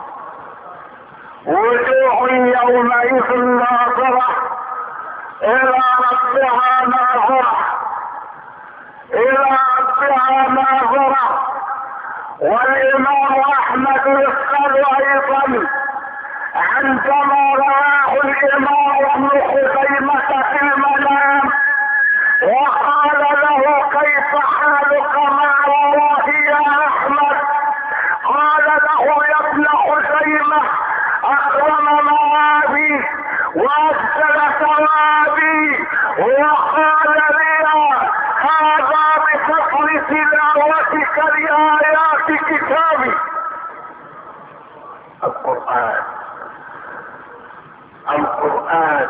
وجوه يومئذ ناظرة الى ربها ناظرة، الى ربها ناظرة. والامام احمد يسأل ايضا عندما رآه الامام ابن خزيمة في المنام وقال له كيف حالك مع الله يا احمد؟ قال له يا ابن خزيمة اكرم موابي واجزل ثوابي وقال لي هذا بفضل تلاوتك لآيات كتابي القرآن. القرآن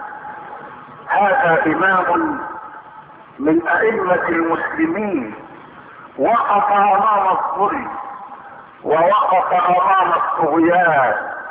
هذا إمام من أئمة المسلمين وقف أمام الظلم ووقف أمام الطغيان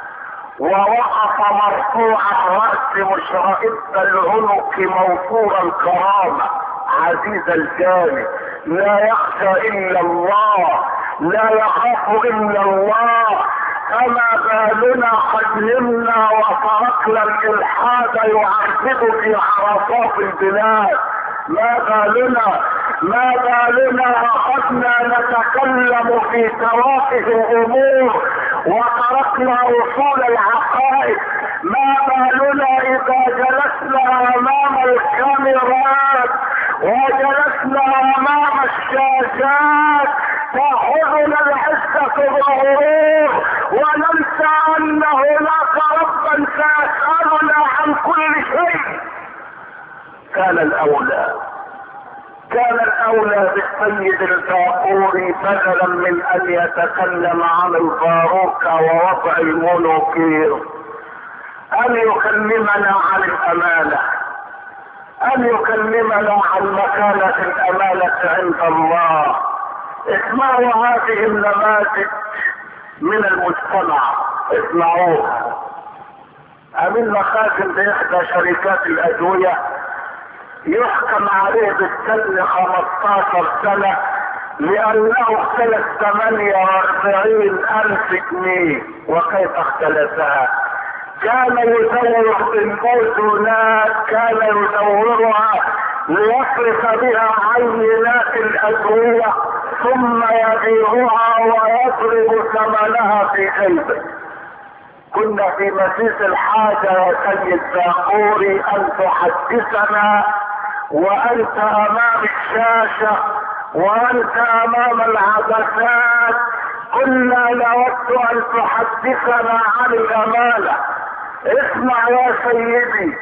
ووقف مرفوع الرأس مشرئب العنق موفور الكرامة عزيز الجانب، لا يخشى إلا الله، لا يخاف إلا الله. فما بالنا قد نمنا وتركنا الإلحاد يعذب في عرصات البلاد؟ ما بالنا ما بالنا أخذنا نتكلم في تواقف الأمور وتركنا وصول العقائد؟ ما بالنا إذا جلسنا أمام الكاميرات وجلسنا أمام الشاشات تأخذنا العزة بالغرور وننسى أن هناك ربا سيسألنا عن كل شيء؟ كان الأولى كان الأولى بالسيد الباقوري بدلا من أن يتكلم عن الباروك ووضع المونوكير أن يكلمنا عن الأمانة، أن يكلمنا عن مكانة الأمانة عند الله. اسمعوا هذه النماذج من المجتمع، اسمعوها. أمين مخازن بإحدى شركات الأدوية يحكم عليه بالسجن خمستاشر سنة لأنه اختلف ثمانية وأربعين ألف جنيه. وكيف اختلفها؟ كان يزور البوزونات، كان يزورها ليصرف بها عينات الأدوية ثم يبيعها ويضرب ثمنها في جيبه. كنا في مسيس الحاجة يا سيد باقوري أن تحدثنا وأنت أمام الشاشة وأنت أمام العدسات. كنا نود أن تحدثنا عن الأمانة. اسمع يا سيدي،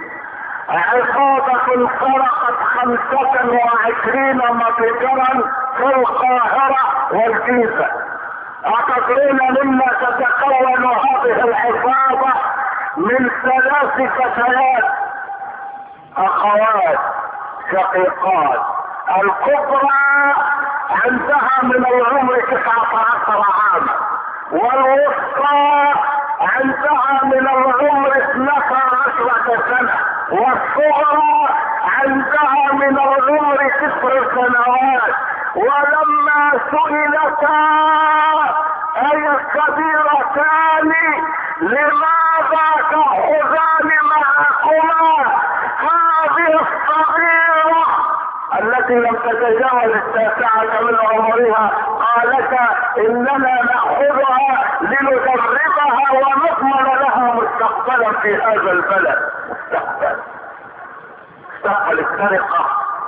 عصابة سرقت خمسة وعشرين متجرا في القاهرة والجيزة، أتدرون مما تتكون هذه العصابة؟ من ثلاث فتيات اخوات شقيقات. الكبرى عندها من العمر تسعة عشر عاما، والوسطى عندها من العمر اثنتا عشرة سنة، والصغرى عندها من العمر تسع سنوات. ولما سئلتا اي الكبيرتان لماذا تأخذان معكما هذه الصغيرة التي لم تتجاوز التاسعة من عمرها؟ قالتا اننا نأخذها لندربها ونضمن لها مستقبلا في هذا البلد. مستقبل مستقبل السرقة،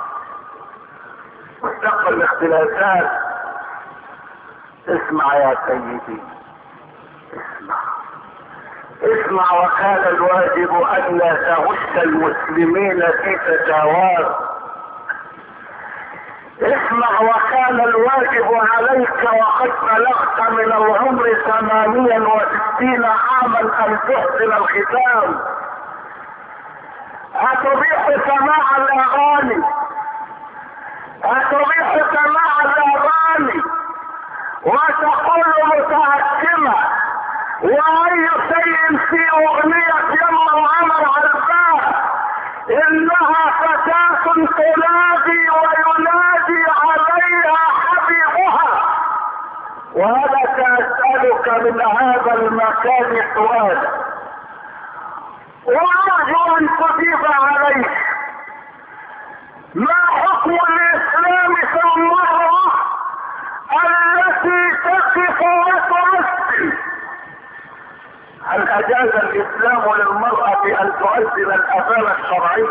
مستقبل الاختلافات. اسمع يا سيدي، اسمع اسمع. وكان الواجب ان لا تغش المسلمين في فتاواهم. اسمع، وكان الواجب عليك وقد بلغت من العمر ثمانيا وستين عاما ان تحسن الختام. اتبيح سماع الاغاني، اتبيح سماع الاغاني وتقول متعكمة واي شيء في اغنية يما وعمر عرفان انها فتاة تنادي وينادي عليها حبيبها. وانا سأسألك من هذا المكان سؤالا وارجو ان تجيب عليه. ما حكم الاسلام في المرأة التي تقف وتمثل؟ هل اجاز الاسلام للمرأة ان تؤذن الاذان الشرعي؟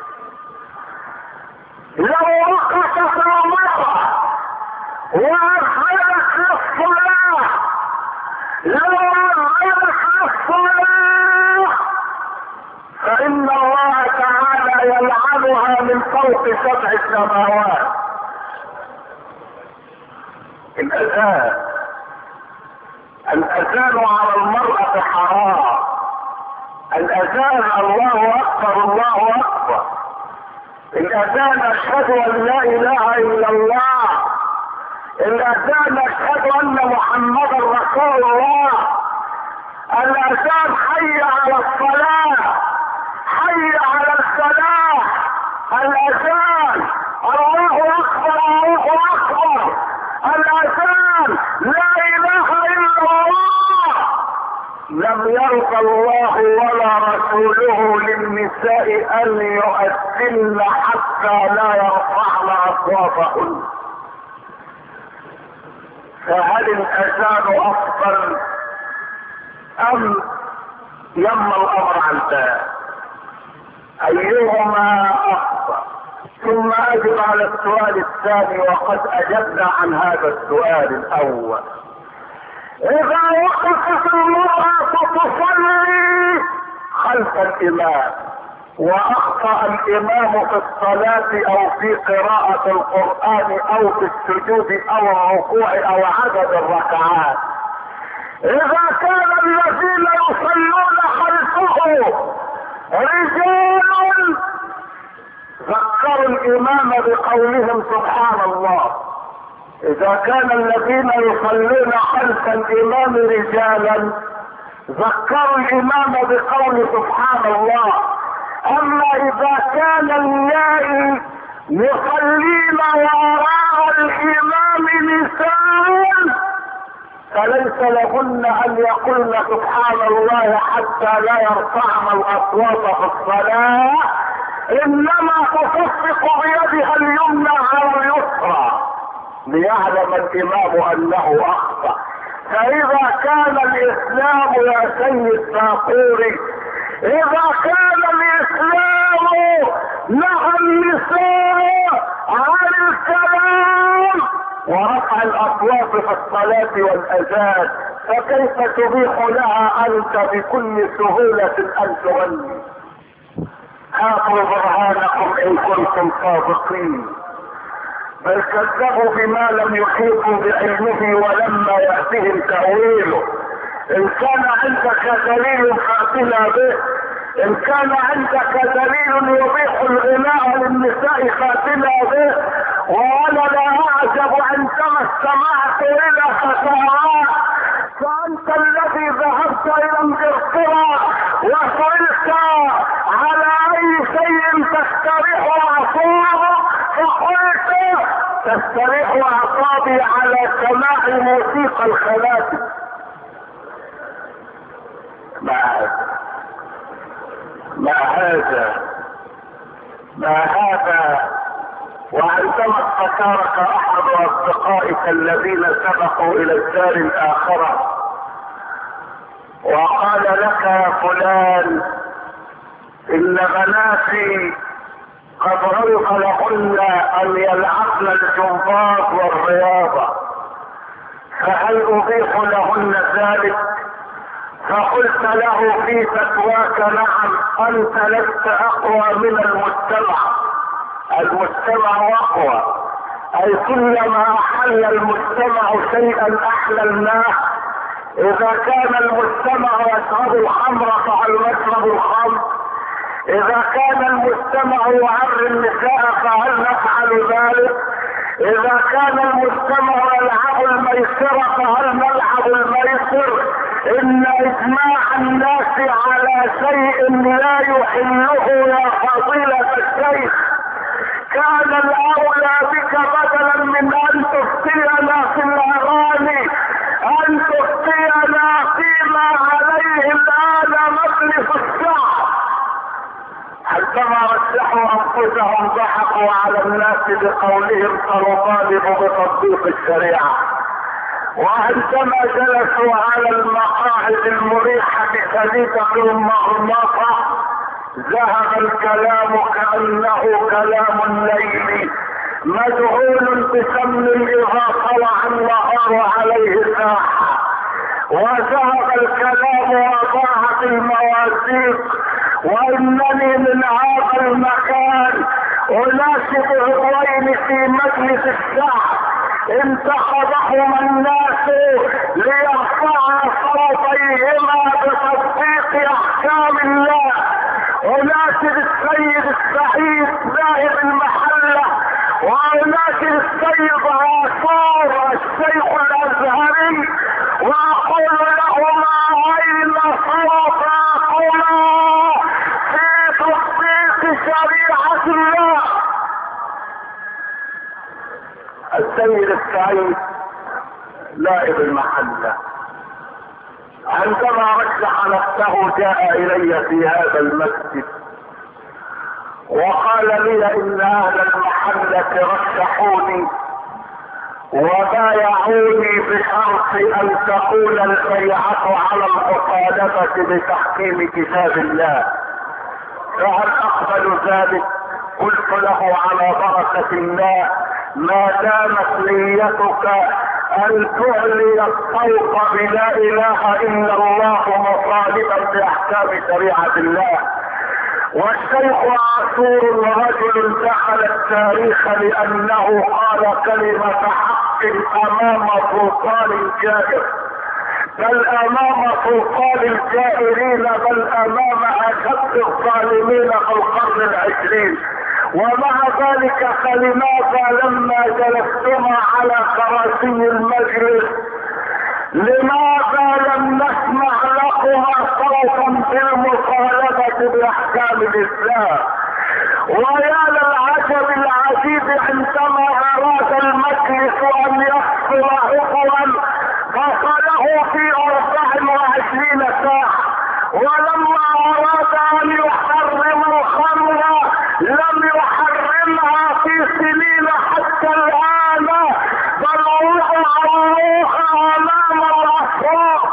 لو وقفت المرأة وارحلت للصلاة، لو ارحلت للصلاة فان الله تعالى يلعنها من فوق سبع سماوات. الاذان الاذان على المرأة حرام. الاذان الله اكبر الله اكبر. الاذان اشهد ان لا اله الا الله. الاذان اشهد ان محمدا رسول الله. الاذان حي على الصلاة، حي على الفلاح. الاذان الله اكبر الله اكبر. الاذان لا اله الا الله. لم يرضى الله ولا رسوله للنساء ان يؤذن حتى لا يرفعن اصواتهن. فهل الاذان افضل ام يما الامر عن ذلك؟ ايهما افضل؟ ثم اجب على السؤال الثاني وقد اجبنا عن هذا السؤال الاول. اذا وقفت المرأة تصلي خلف الامام واخطأ الامام في الصلاة او في قراءة القرآن او في السجود او الركوع او عدد الركعات، اذا كان الذين يصلون خلفه رجال ذكروا الامام بقولهم سبحان الله. اذا كان الذين يصلون خلف الامام رجالا ذكروا الامام بقول سبحان الله. اما اذا كان النائي يصلين وراء الامام نساء فليس لهن ان يقولن سبحان الله حتى لا يرفعن الاصوات في الصلاة، انما تصفق بيدها اليمنى على اليسرى ليعلم الامام انه اخطأ. فاذا كان الاسلام يا سيد باقوري، اذا كان الاسلام نهى النساء عن الكلام ورفع الاصوات في الصلاة والاذان، فكيف تبيح لها انت بكل سهولة ان تغني؟ هاتوا برهانكم ان كنتم صادقين. بل كذبوا بما لم يحيطوا بعلمه ولما يأتهم تأويله. ان كان عندك دليل فأتنا به، ان كان عندك دليل يبيح الغناء للنساء فأتنا به. وانا لا اعجب عندما استمعت الى فتاوى فانت الذي ذهبت الى انجلترا وسئلت على اي شيء تستريح اعصابه، فقلت تستريح اعصابي على سماع موسيقى الخلافه. ما هذا ما هذا ما هذا وعندما افتكرك احد اصدقائك الذين سبقوا الى الدار الاخره وقال لك يا فلان ان بناتي قد رزق لهن ان يلعبن الجمباز والرياضه، فهل ابيح لهن ذلك؟ فقلت له في فتواك نعم، انت لست اقوى من المجتمع، المجتمع اقوى، اي كلما احل المجتمع شيئا احللناه. اذا كان المجتمع يشرب الخمر فهل نشرب الخمر؟ اذا كان المجتمع يعري النساء فهل نفعل ذلك؟ اذا كان المجتمع يلعب الميسر فهل نلعب الميسر؟ ان اجماع الناس على شيء لا يحله يا فضيلة الشيخ كان الاولى بك بدلا من ان تفتينا في الاغاني ان تفتينا فيما عليه الان مجلس الشعب. عندما رشحوا انفسهم ضحكوا على الناس بقولهم سنطالب بتطبيق الشريعه، وعندما جلسوا على المقاعد المريحه خليفه مغلقه ذهب الكلام كأنه كلام الليل مجهول بسم اذا طلع النهار عليه ساحة، وذهب الكلام وضاعت المواثيق. وانني من هذا المكان اناشد عضوين في مجلس الشعب انتخبهما الناس ليرفعا صوتيهما بتطبيق احكام الله. اناشد السيد السعيد نائب المحله، واناشد السيد عاشور الشيخ الازهري، واقول لهما اين صوتاكما في تطبيق شريعه الله. السيد السعيد نائب المحله عندما رشح نفسه جاء الي في هذا المسجد وقال لي ان اهل المحلة رشحوني وبايعوني بشرط ان تكون البيعة على المطالبة بتحكيم كتاب الله، فهل اقبل ذلك؟ قلت له على بركة الله ما دامت نيتك ان تعلي الصوت بلا اله الا الله مطالبا باحكام شريعة الله. والشيخ عاشور رجل دخل التاريخ لانه قال كلمة حق امام سلطان الجائر، بل امام سلطان الجائرين، بل امام اشد الظالمين في القرن العشرين. ومع ذلك فلماذا لما جلستما على كراسي المجلس لماذا لم نسمع لكما صوتا بالمطالبة باحكام الاسلام؟ ويا للعجب العجيب عندما اراد المجلس ان يفصل عضوا فصله في اربع وعشرين ساعة، ولما اراد ان يحرم الخمر لم يحرمها في سنين حتى الان، بل وضعوها امام الاصوات.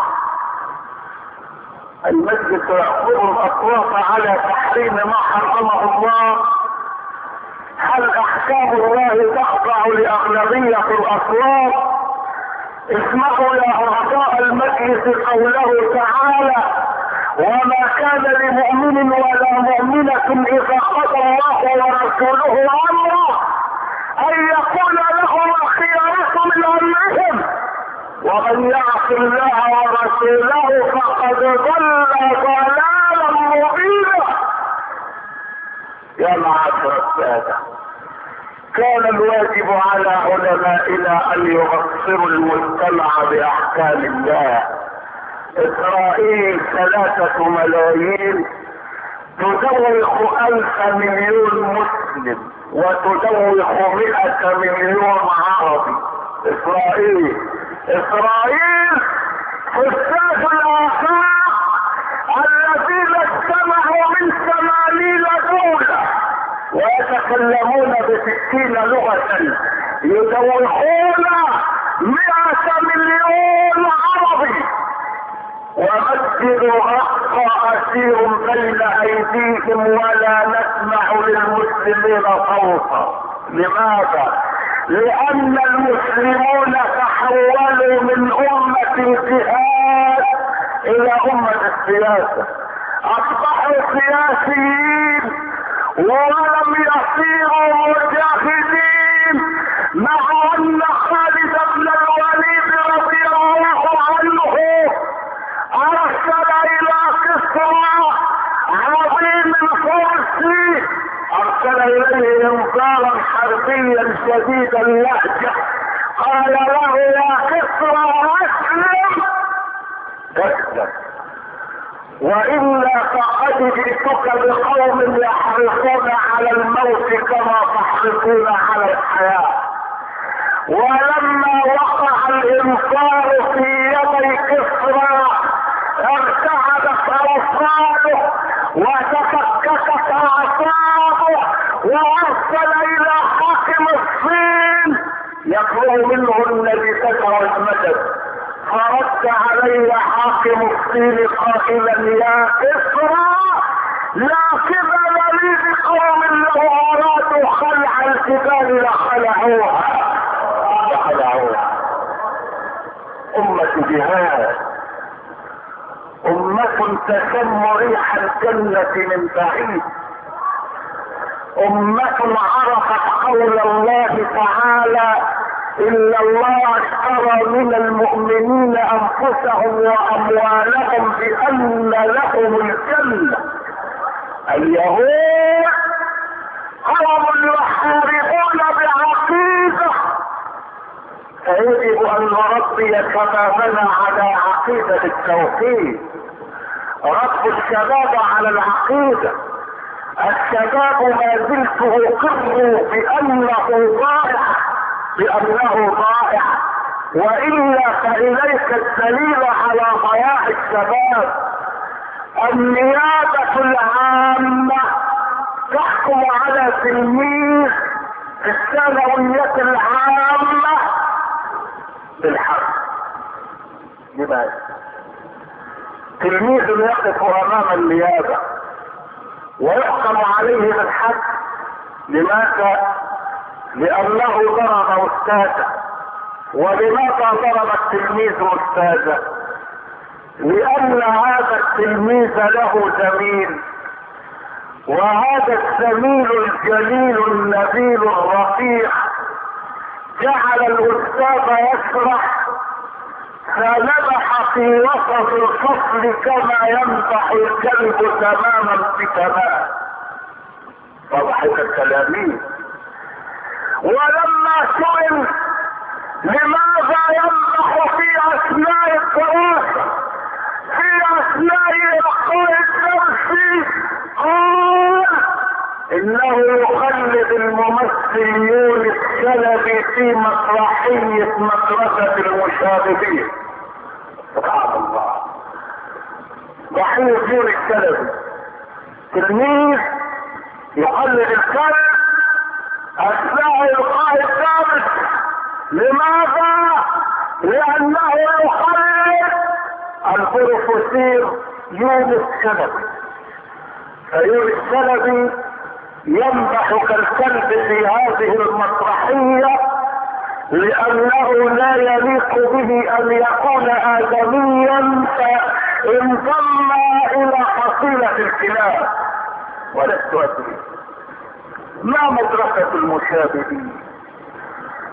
المجلس يأخذ الاصوات على تحريم ما حرمه الله. هل احكام الله تخضع لاغلبية الاصوات؟ اسمعوا يا اعضاء المجلس قوله تعالى وما كان لمؤمن ولا مؤمنة اذا قضى الله ورسوله امرا ان يكون لهم الخيارة من امرهم، ومن يعص الله ورسوله فقد ضل ضلالا مبينا. يا معاشر السادة، كان الواجب على علمائنا ان يبصروا المجتمع باحكام الله. اسرائيل ثلاثة ملايين تدوخ الف مليون مسلم وتدوخ مئة مليون عربي. اسرائيل اسرائيل فساد الافاق الذين اجتمعوا من ثمانين دولة ويتكلمون بستين لغة يدوخون مئة مليون عربي، ومسجد الاقصى اسير بين ايديهم ولا نسمع للمسلمين صوتا. لماذا؟ لان المسلمون تحولوا من امة الجهاد الى امة السياسة، اصبحوا سياسيين ولم يصيروا مجاهدين، مع ان خالد بن الوليد رضي الله عنه ارسل الى كسرى عظيم الفرس، ارسل اليه انذارا حربيا شديد اللهجة، قال له يا كسرى اسلم اسلم والا فقد جئتك بقوم يحرصون على الموت كما تحرصون على الحياة. ولما وقع الانصار في يدي كسرى ارتعدت اوصاله وتفككت اعصابه، وارسل الى حاكم الصين يطلب منه النجدة والمدد، فرد عليه حاكم الصين قائلا يا كسرى لا قبل لي بقوم لو ارادوا خلع الجبال لخلعوها لخلعوها. امة جهاد، امة تشم ريح الجنة من بعيد، امة عرفت قول الله تعالى ان الله اشترى من المؤمنين انفسهم واموالهم بان لهم الجنة. اليهود قوم يحاربون بعقيدة، فيجب ان نربي شبابنا على عقيدة التوحيد، رب الشباب على العقيدة. الشباب ما زلت اقر بانه ضائع بانه ضائع، والا فاليك الدليل على ضياع الشباب. النيابة العامة تحكم على تلميذ في الثانوية العامة بالحق. لماذا؟ تلميذ يقف امام النيابة ويحكم عليه بالحق. لماذا؟ لانه ضرب استاذه. ولماذا ضرب التلميذ استاذه؟ لان هذا التلميذ له زميل، وهذا الزميل الجليل النبيل الرفيع جعل الاستاذ يسرح فنبح في وسط الفصل كما ينبح الكلب تماما بتمام، فضحك التلاميذ. ولما سئل لماذا ينبح في اثناء الدراسة في اثناء القاء الدرس، قال انه يخلد الممثلون الشلبي في مسرحية مدرسة المشاغبين. سبحان الله، ضحية دور الشلبي، تلميذ يقلد الكلب اثناء القاء الدرس. لماذا؟ لانه يخلد البروفيسور يونس شلبي، فيونس شلبي ينبح كالكلب في هذه المسرحية لانه لا يليق به ان يكون ادميا فانضم الى فصيلة الكلاب. ولست ادري ما مدرسة المشابهين،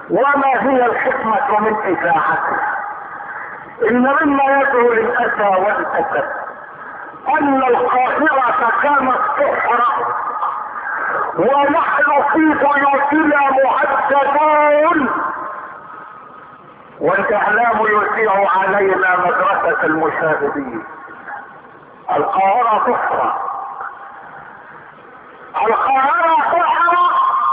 وما هي الحكمة من إذاعته؟ إن مما يدعو للأسى والأسف أن القاهرة كانت تحرق ونحن في بيوتنا مهددون، والإعلام يذيع علينا مدرسة المشاهدين. القاهرة تحرق، القاهرة تحرق،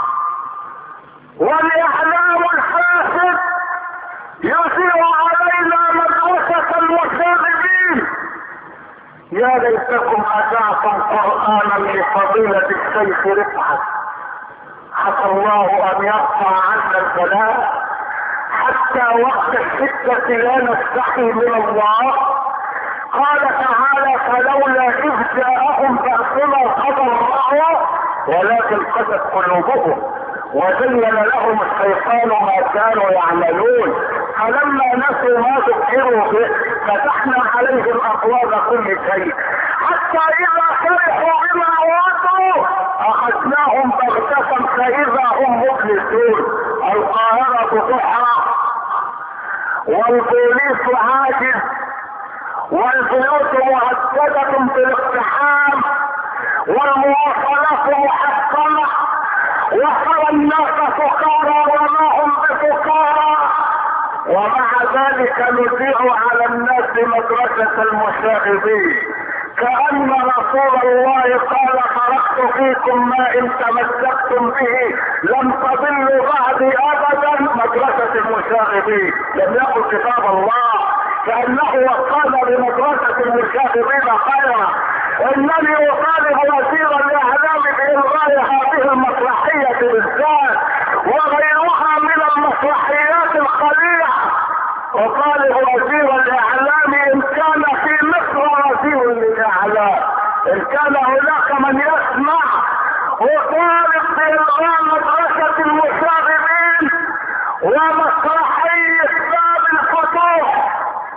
والإعلام الحاسد يذيع علينا مدرسة المشاهدين. يا ليتكم أذعتم قرآنا لفضيلة الشيخ رفعت، عسى الله أن يرفع عنا البلاء حتى وقت الشدة لا نستحي من الله. قال تعالى: فلولا إذ جاءهم بأسنا تضرعوا ولكن قست قلوبهم وزين لهم الشيطان ما كانوا يعملون فلما نسوا ما ذكروا به فتحنا عليهم أبواب كل شيء حتى إذا فرحوا بما أوتوا أخذناهم بغتة فإذا هم مفلسون. القاهرة تحرق والبوليس عاجز والبيوت مهددة بالاقتحام والمواصلات محكمة وترى الناس سكارى وما هم بسكارى، ومع ذلك نذيع على الناس مدرسة المشاغبين كأن رسول الله قال: تركت فيكم ما ان تمسكتم به لم تضلوا بعدي ابدا. مدرسة المشاغبين لم يقل كتاب الله، كأنه وقال لمدرسة المشاغبين خيرا. انني اطالب وزير الاعلام بإلغاء هذه المسرحية بالذات وغيرها من المسرحيات الخليعة. اطالب وزير الاعلام ان كان في مصر وزير للاعلام، ان كان هناك من يسمع، اطالب بإلغاء مدرسة المشاغبين ومسرحية باب الفتوح.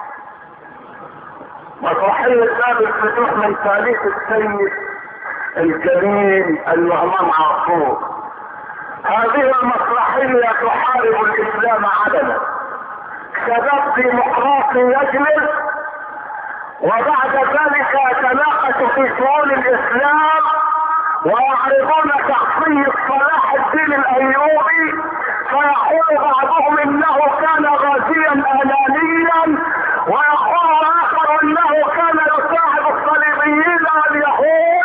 مسرحية باب الفتوح من تاريخ السيد الكريم النعمان عاشور. هذه المسرحية تحارب الاسلام عدلا. شباب ديمقراطي يجلس وبعد ذلك يتناقش في شؤون الاسلام ويعرضون شخصية صلاح الدين الايوبي، فيقول بعضهم انه كان غازيا انانيا ويقول اخر انه كان يساعد الصليبيين واليهود.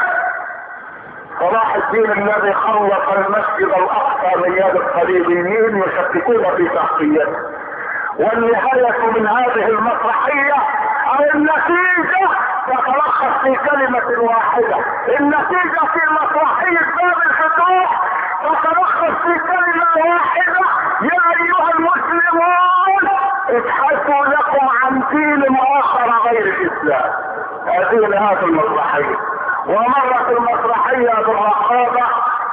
صلاح الدين الذي خلص المسجد الاقصى من يد الصليبيين يشككون في شخصيته. والنهاية من هذه المسرحية او النتيجة تتلخص في كلمة واحدة. النتيجة في مسرحية باب الفتوح تتلخص في كلمة واحدة: يا ايها المسلمون ابحثوا لكم عن دين اخر غير الاسلام. هذه نهاية المسرحية. ومرت المسرحية بالرقابة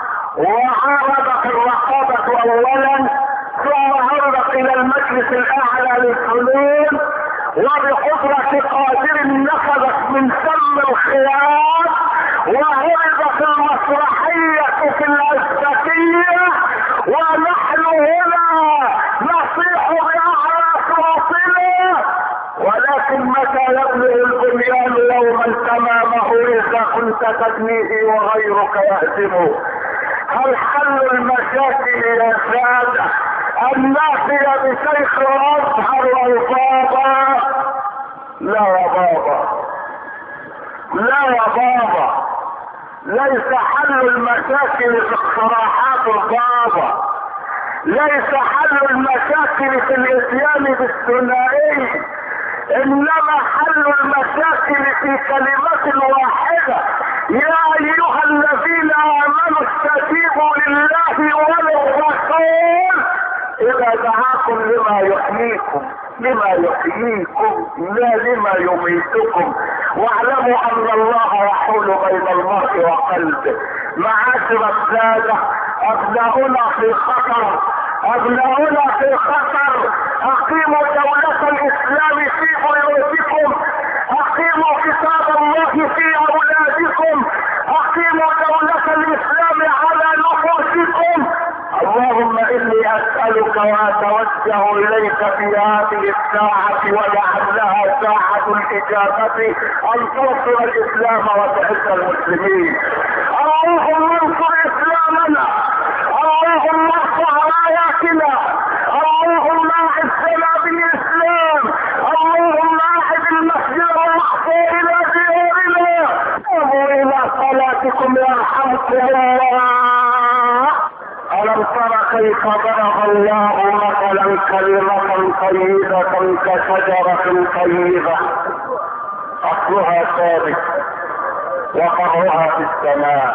وعرضت الرقابة اولا ثم عرضت الى المجلس الاعلى للفنون وبقدرة قادر نفذت من فم الخيام وعرضت المسرحية في الازبكية. ونحن هنا نصيح بأعلى صوتنا، ولكن متى يبلغ البنيان يوما تمامه اذا كنت تبنيه وغيرك يهدمه؟ هل حل المشاكل يا سادة النافية بشيخ الازهر والبابا؟ لا يا بابا، لا يا بابا، ليس حل المشاكل في اقتراحات البابا، ليس حل المشاكل في الاتيان بالثنائي، انما حل المشاكل في كلمة واحدة: يا ايها الذين امنوا استجيبوا لله وللرسول اذا دعاكم لما يحييكم، لما يحييكم لا لما يميتكم، واعلموا ان الله يحول بين المرء وقلبه. معاشر السادة، ابناؤنا في خطر، ابناؤنا في خطر. اقيموا دولة الاسلام في بيوتكم، اقيموا كتاب الله في اولادكم، اقيموا دولة الاسلام على نفوسكم. اللهم اني اسألك اتوجه اليك في هذه الساعة ولعلها ساعة الاجابة ان تنصر الاسلام وتعز المسلمين. اللهم انصر اسلامنا، اللهم ارفع راياتنا، اللهم اعزنا بالاسلام، اللهم اعد المسجد الاقصى الى ديارنا. قوموا الى صلاتكم يرحمكم الله. ألم تر كيف ضرب الله مثلا كلمة طيبة كشجرة طيبة أصلها ثابت وفرعها في السماء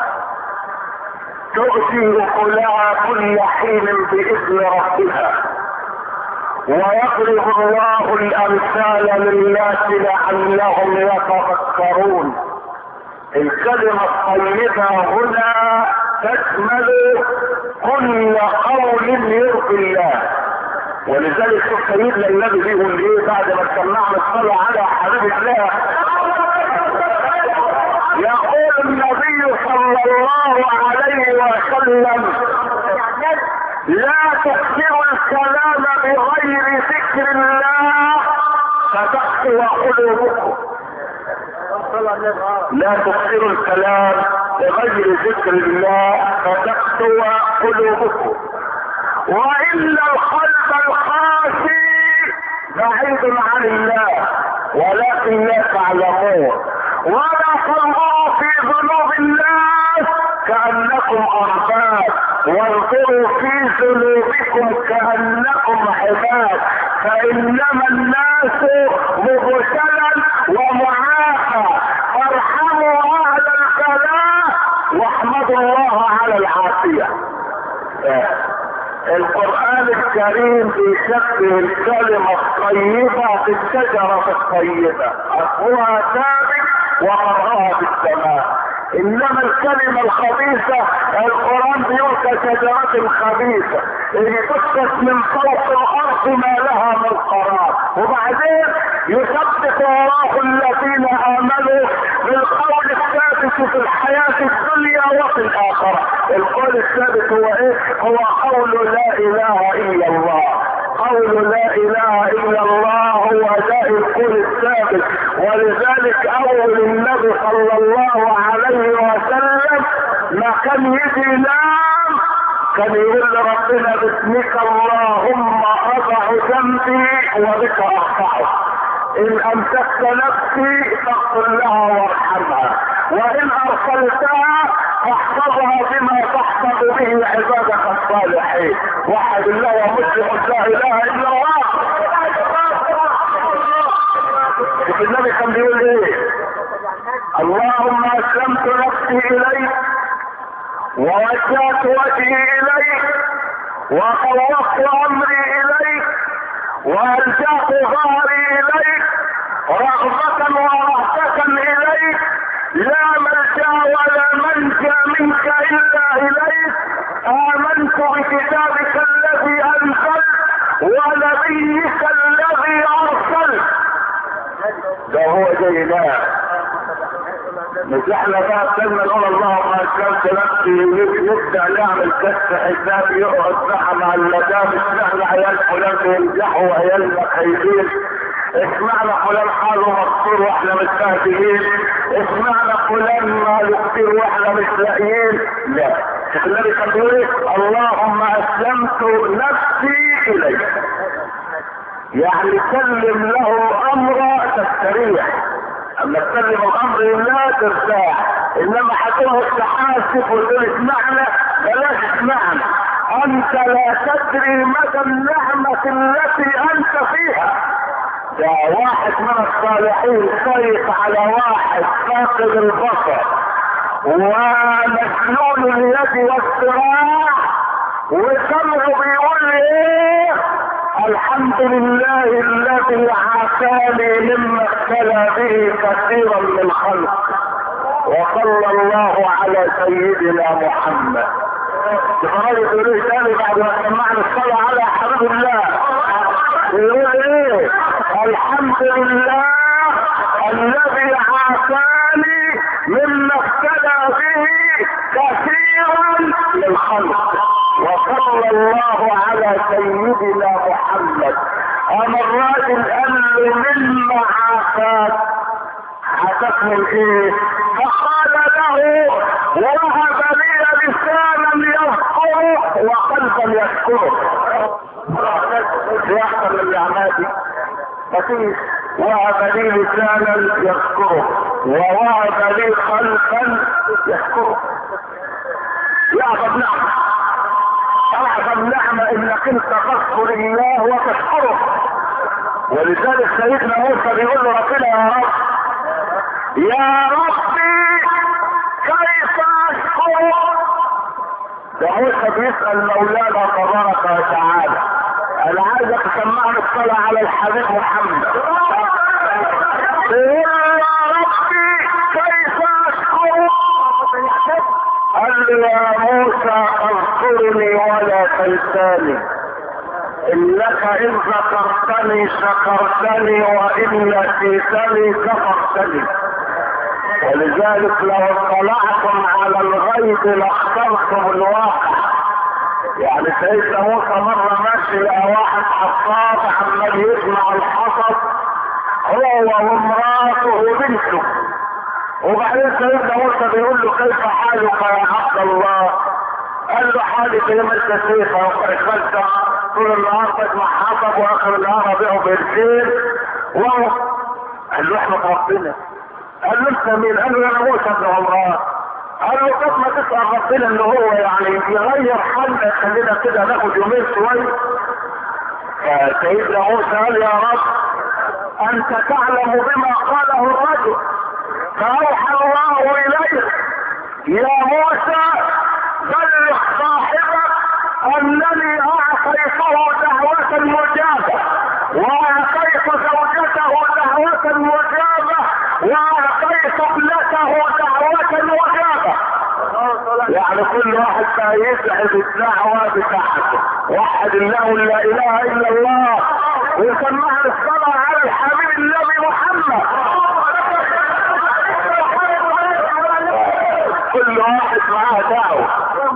تؤتي أكلها كل حين بإذن ربها ويضرب الله الأمثال للناس لعلهم يتفكرون. الكلمة الطيبة هنا تشمل كل قول يرضي الله، ولذلك شوف سيدنا النبي بيقول ايه بعد ما سمعنا الصلاة على حبيب الله. يقول النبي صلى الله عليه وسلم لا تكثروا الكلام بغير ذكر الله فتقسو قلوبكم. لا تكثروا الكلام بغير ذكر الله فتقسو قلوبكم. وإن القلب القاسي بعيد عن الله ولكن لا تعلمون. ولا تنظروا في ذنوب الناس كأنكم أرباب وانظروا في ذنوبكم كأنكم عباد، فإنما الناس مبتلى ومعافى، فارحموا أهل البلاء واحمدوا الله على العافية. القرآن الكريم بيشبه الكلمة الطيبة بالشجرة الطيبة أصلها ثابت وفرعها في السماء. انما الكلمة الخبيثة القرآن بيقول كشجرة خبيثة اللي تسقط من فوق الارض ما لها من قرار. وبعدين يثبت الله الذين امنوا بالقول الثابت في الحياة الدنيا وفي الاخرة. القول الثابت هو ايه؟ هو قول لا اله الا الله. قول لا اله الا الله هو ذا القول الثابت. ولذلك اول النبي صلى الله عليه وسلم ما كان يجي ينام كان يقول لربنا باسمك اللهم اضع جنبي وبك اقطعه، ان امسكت نفسي فاغفر لها وارحمها، وان ارسلتها فاحفظها بما تحفظ به عبادك الصالحين. وحد الله ومسلم لا اله الا الله. النبي كان بيقول ايه؟ اللهم اسلمت نفسي اليك ووجهت وجهي اليك وفوضت امري اليك والجأت ظهري اليك رغبة ورهبة اليك، لا ملجأ ولا منجا منك الا اليك. امنت بكتابك الذي انزلت ونبيك الذي ارسلت. ده هو زي ده. مش احنا بقى كلمة نقول اللهم اسلمت نفسي نبدأ نعمل كشف حساب يقعد بقى مع المدارس احنا عيال فلان بينجحوا وعيالنا خايبين، اسمعنا فلان حاله مكسور واحنا مستهزئين، اسمعنا فلان ماله كتير واحنا مش لاقيين. لا، النبي كان بيقول ايه؟ اللهم اسلمت نفسي اليك، يعني سلم له امر تستريح. اما تسلم الامر لله ترتاح، انما هتقعد تحاسب وتقول اسمعنا، بلاش اسمعنا، انت لا تدري مدى النعمة التي انت فيها. ده واحد من الصالحين خايف على واحد فاقد البصر ومسلول اليد والذراع وسمعه بيقول ايه؟ الحمد لله الذي عافاني مما ابتلى به كثيرا من خلق، وصلى الله على سيدنا محمد. جبرائيل يقول ايه تاني بعد ما سمعنا الصلاة على حبيب الله؟ يقول ايه؟ الحمد لله الذي عافاني مما ابتلى به كثيرا من خلق، وصلى الله على سيدنا يعمل ايه؟ فقال له وهب لي لسانا يذكره وقلبا يشكره. يحصل الاعمال دي مفيش. وهب لي لسانا يذكره ووهب لي قلبا يشكره. يعظم نعمة، اعظم نعمة انك انت تذكر الله وتشكره. ولذلك سيدنا موسى بيقول له ربنا يا رب يا ربي كيف اشكرك؟ ده موسى بيسأل مولانا تبارك وتعالى. انا عايزك تسمعني الصلاة على الحبيب محمد. يقول يا ربي كيف اشكرك؟ قال له يا موسى اذكرني ولا تنساني، انك ان ذكرتني شكرتني وان نسيتني كفرتني. ولذلك لو اطلعتم على الغيب لاخترتم الواقع. يعني سيدنا موسى مره ماشي لقى واحد حصاد عمال يجمع الحصد هو وامراته وبنته، وبعدين سيدنا موسى بيقول له كيف حالك يا عبد الله؟ قال له حالي زي ما انت شايفه وقفلت طول النهار بجمع حطب واخر النهار ابيعه بقرشين. وهو قال له احمد ربنا. قال له انت مين؟ قال له انا موسى بن عمران. قال له طب ما تسال ربنا ان هو يعني يغير حالنا خلينا كده ناخد يومين شويه. فسيدنا موسى قال يا رب انت تعلم بما قاله الرجل. فاوحى الله اليه يا موسى بلغ صاحبك انني اعطيته دعوة مجابة واعطيت زوجته دعوة مجابة واعطيت ابنته دعوة مجابة. يعني كل واحد بقى يسعد الدعوة بتاعته. وحد الله لا اله الا الله ويسمعها الصلاة على الحبيب النبي محمد. كل واحد معاه دعوة.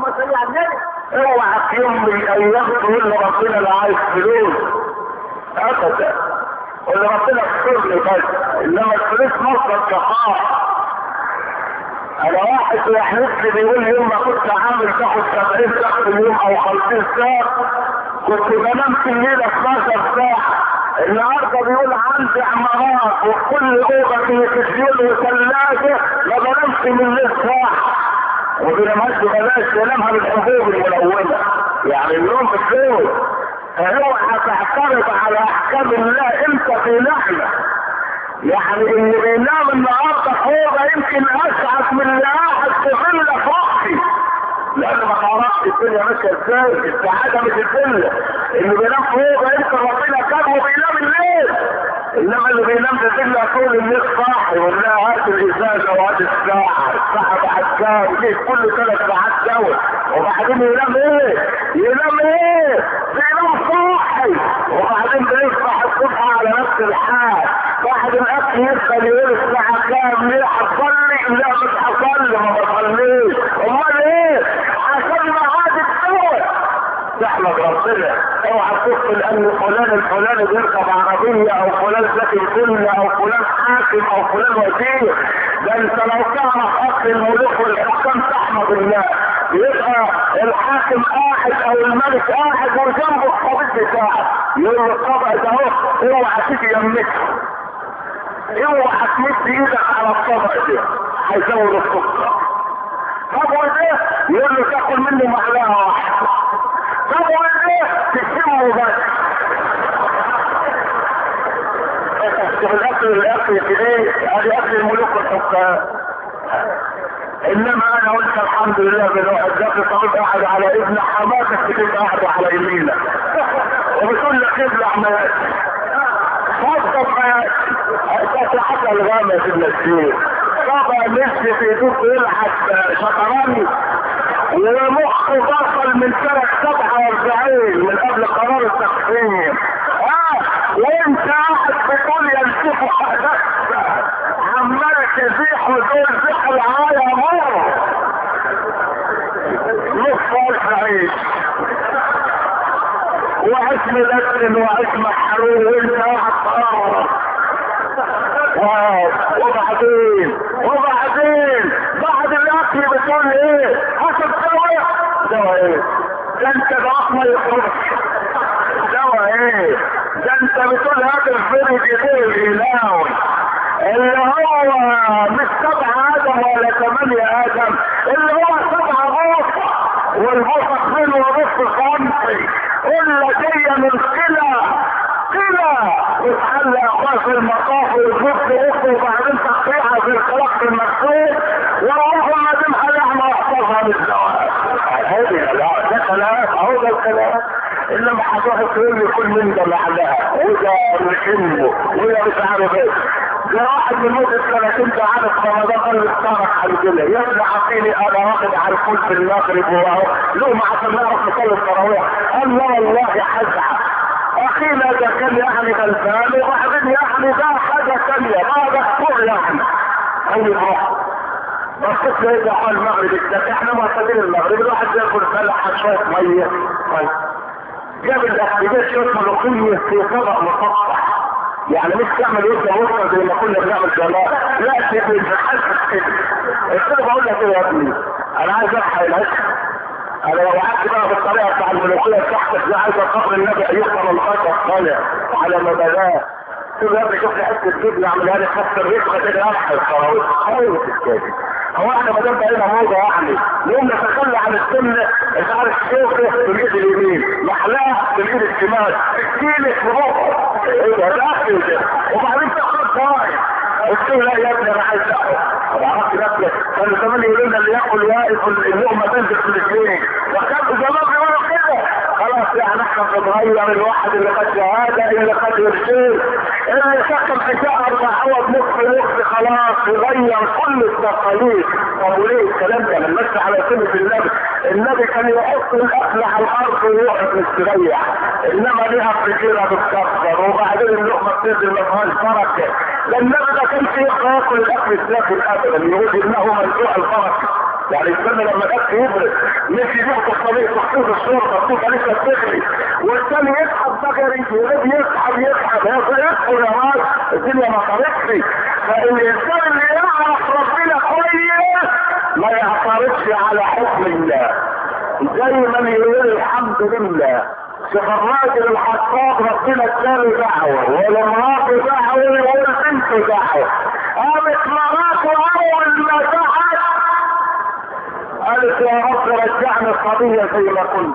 اوعى في يوم من الايام تقول لربنا انا عايز فلوس ابدا. قول لربنا اغفر لي بس، انما الفلوس مصدر كفاءة. انا واحد يحلف لي بيقول يوم ما كنت عامل تاخد سبعين ساعة في اليوم او خمسين ساعة كنت بنام في الليل اتناشر ساعة. النهارده بيقول عندي عمارات وكل اوضه فيه تلفزيون وثلاجه ما بنامش من الليل ساعه. وبينامهاش ببلاش، بينامها بالحبوب الملونه. يعني النوم بالليل. فاوعى تعترض على احكام الله انت في نعمه. يعني اللي بينام النهارده اوضه يمكن اسعد من اللي قاعد في فيلا في وقتي. لان ما تعرفش الدنيا ماشيه ازاي. السعاده مش الدنيا. اللي بينام في اوضه يمكن ربنا كاتبه بينام الليل، انما اللي بينام في فيلا طول الليل صاحي ولا هات الازازه وهات الساعه، الساعه بعد كام ليه كل ثلاث ساعات دواء. وبعدين ينام ايه؟ ينام ايه؟ بينام صاحي. وبعدين بيصبح الصبح على نفس الحال. بعد الاكل يدخل يقول الساعه كام؟ ليه هتصلي؟ لا مش هصلي ما بصليش. امال ايه؟ عشان معاد الدواء. تحمد ربنا. اوعى تقول ان فلان الفلاني بيركب عربيه او فلان ساكن فيلا او فلان حاكم او فلان وزير. ده انت لو تعرف اصل الملوك والحكام تحمد الله. يبقى الحاكم قاعد او الملك قاعد وجنبه الطبيب بتاعه يقول له الطبق ده اهو اوعى تيجي يمك، اوعى تمد ايدك على الطبق ده هيزود السكر. طب وايه؟ يقول له تاكل منه معلقه واحده. طب وايه؟ تشمه بس. الاكل الاكل كده ادي اكل الملوك والحكام. انما انا قلت الحمد لله بالواحد ذاك طبيب قاعد على ابن حماتك كتير قاعد على يمينك وبتقول لك ابلع حماتك فضل حماتك حتى الغامة في المسجد. طبعا نفسي في دوك يلعب شطرنج ومخه دخل من سنة سبعة واربعين من قبل قرار التقسيم. اه وانت قاعد بتقول يلتفوا حدث عمال تزيح وتقول زيح العاية مرة نص الف عيش واسم لسن واسم حرور وانت قاعد تقرر وبعدين وبعدين بعد الاكل بتقول ايه؟ هاخد دواء. دواء ايه؟ ده انت ضعف ما يخرجش. دواء ايه؟ ده انت بتقول هات الفرج ايه الاله اللي هو مش سبع ادم ولا ثمانية ادم، اللي هو سبع غوصة والغوصة اثنين ونص سنتي. قلنا جاية من كلى كلى وتحل اخوها في المطاف ويجيب اخته وبعدين تقطيعها في الخلق المكتوب واللهم دمها لحمة واحفظها بالزواج. هذه لا ده كلام اهو ده الكلام. انما هتروح تقول لي كل من ده لعلها وده رشمه وده مش عارف ايه. ده واحد من مدة سنتين ده عارف رمضان قال لي اتصرف على الجنة يرجع عطيني انا واخد على الفول في المغرب وهو لقمة عشان نعرف نصلي التراويح. قال لا والله هزعل اخينا ده كان يعني غلبان وبعدين يعني ده حاجة ثانية ما دكتور يعني. قال لي روح بس تلاقي ده حال المغرب ده احنا معتادين المغرب الواحد ياكل فلحة شوية مية. طيب جاب الاكتباس شوية ملوخية في طبق مسطح يعني مش تعمل وجه وسط زي ما كنا بنعمل زمان، لا تبقى بتحسس كده. قلت له بقول لك ايه يا ابني؟ انا عايز الحق العشق. انا لو قعدت بقى بالطريقه بتاع الملوخيه بتاعتك دي عايز اقابل النبي ايوب ثمانية عشر طالع على مبادئ. قلت له يا ابني شوف لي حته جبنه اعملها لي خاصه الرزقه كده الحق الخراويط خالص الكاتب. هو احنا ما دام بقينا موضه يعني نقوم نتخلى عن السنه انت عارف شوكه بالايد اليمين محلاها بالايد الشمال الكيلة في بقه ايه ده داخل كده وبعدين تاخد طاير. قلت له لا يا ابني انا عايز اكل. طب عرفت نفسك كانوا زمان يقولوا لنا اللي ياكل واقف اللقمه تنزل في الاثنين وكانوا زمان بيقولوا كده. خلاص يعني احنا بنتغير الواحد اللي خد شهاده اللي خد رسول اللي سكن في شهر وعوض نصف نصف خلاص يغير كل التقاليد. طب وليه الكلام ده؟ من ماشي على سنه النبي. النبي كان يحط الاكل على الارض ويقعد مستريح انما ليها فكره بتكسر وبعدين اللقمه بتنزل ما فيهاش بركه. النبي ما كانش ياكل الاكل الساخن ابدا يقول انه منزوع البركه. يعني السنة لما الاكل يبرد مش ياخد الطريق تحطوه في الشرطه تحطوه لسه بتغلي والثاني يسحب بقري ولاد يسحب يسحب هذا يدخل يا راجل الدنيا ما طريقتي. فالانسان اللي يعرف ربنا كويس ما يعترضش على حكم الله زي ما يقول الحمد لله. شوف الراجل الحطاب ربنا اداله دعوه والمراه دعوه والبنت دعوه. قامت مراته اول ما دعت قالت يا رب رجعني القضيه زي ما كنت.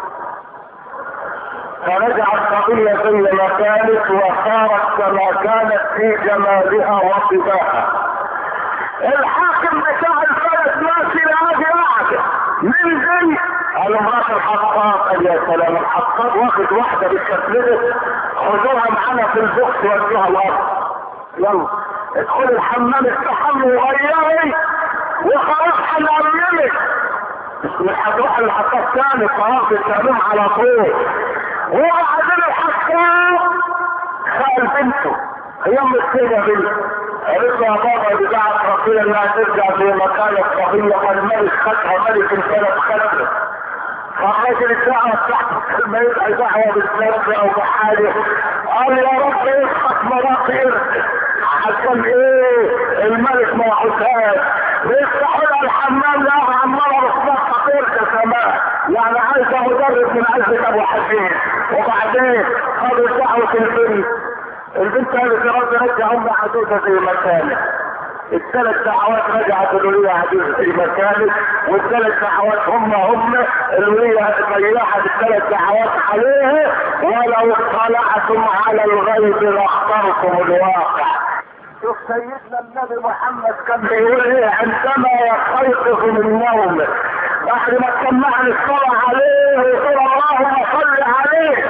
فرجع القضيه زي ما كانت وصارت كما كانت في جمالها وطباعها. الحاكم بتاع البلد ماشي لهذه قاعده من زي قالوا مرات الحطاب. قال يا سلام الحطاب واخد واحده بالشكل خذوها معانا في البوكس ودوها الارض يلا ادخل الحمام استحمى وغيري وخلاص هنعملك مش هتروح الحطاب ثاني خلاص التعليم على طول. وبعدين الحطاب سأل بنته هي ام السيدة بنته قالت له يا بابا بتاعت ربنا انها ترجع زي ما كانت قضية والملك خدها ملك البلد خدها. فالراجل الدعوة بتاعته ما يبقى دعوة بالسلام او بحاله قال يا رب اسحق مراقي عشان ايه الملك ما يحطهاش بيفتحوا لها الحمام لها عمالة بصباح خطير كسماء يعني عايزة مدرب من عزة ابو حسين. وبعدين خدوا دعوة البنت. البنت قالت يا رب رجع ام عزيزة زي ما كانت. الثلاث دعوات رجعت الولية عزيزة في مكانه والثلاث دعوات هم هم الولية ريحت الثلاث دعوات عليه ولو اطلعتم على الغيب لاخترتم الواقع. شوف سيدنا النبي محمد كان بيقول ايه عندما يستيقظ من نومه بعد ما سمعنا الصلاة عليه ويقول اللهم صل عليه.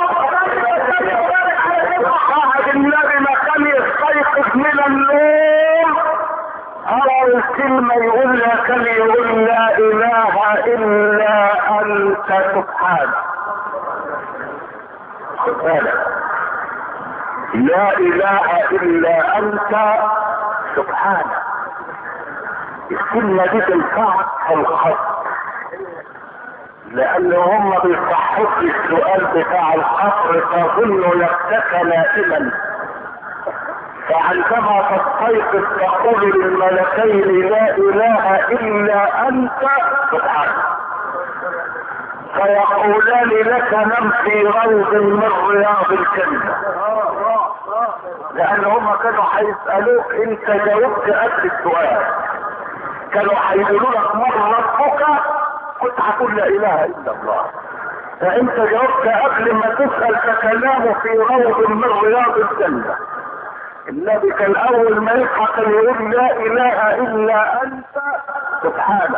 بعد النبي ما كان يستيقظ من النوم أرى الكلمة يقول لها كان يقول لا إله إلا أنت سبحانك. سبحانك لا إله إلا أنت سبحانك. الكلمة دي تنفعك في الخط لأن هم بيصحوا في السؤال بتاع القصر تظن نفسك نائما فعندما تستيقظ تقول للملكين لا اله الا انت سبحانك، فيقولان لك نم في روض من رياض الجنة، لان هم كانوا هيسألوك انت جاوبت قبل السؤال، كانوا هيقولوا لك من ربك كنت هتقول لا اله الا الله، فانت جاوبت قبل ما تسأل فكلامه في روض من رياض الجنة. النبي كان اول ما يصحى كان يقول لا اله الا انت سبحانك.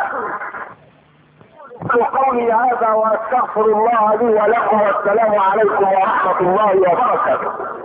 قولي هذا واستغفر الله لي ولكم والسلام عليكم ورحمة الله وبركاته.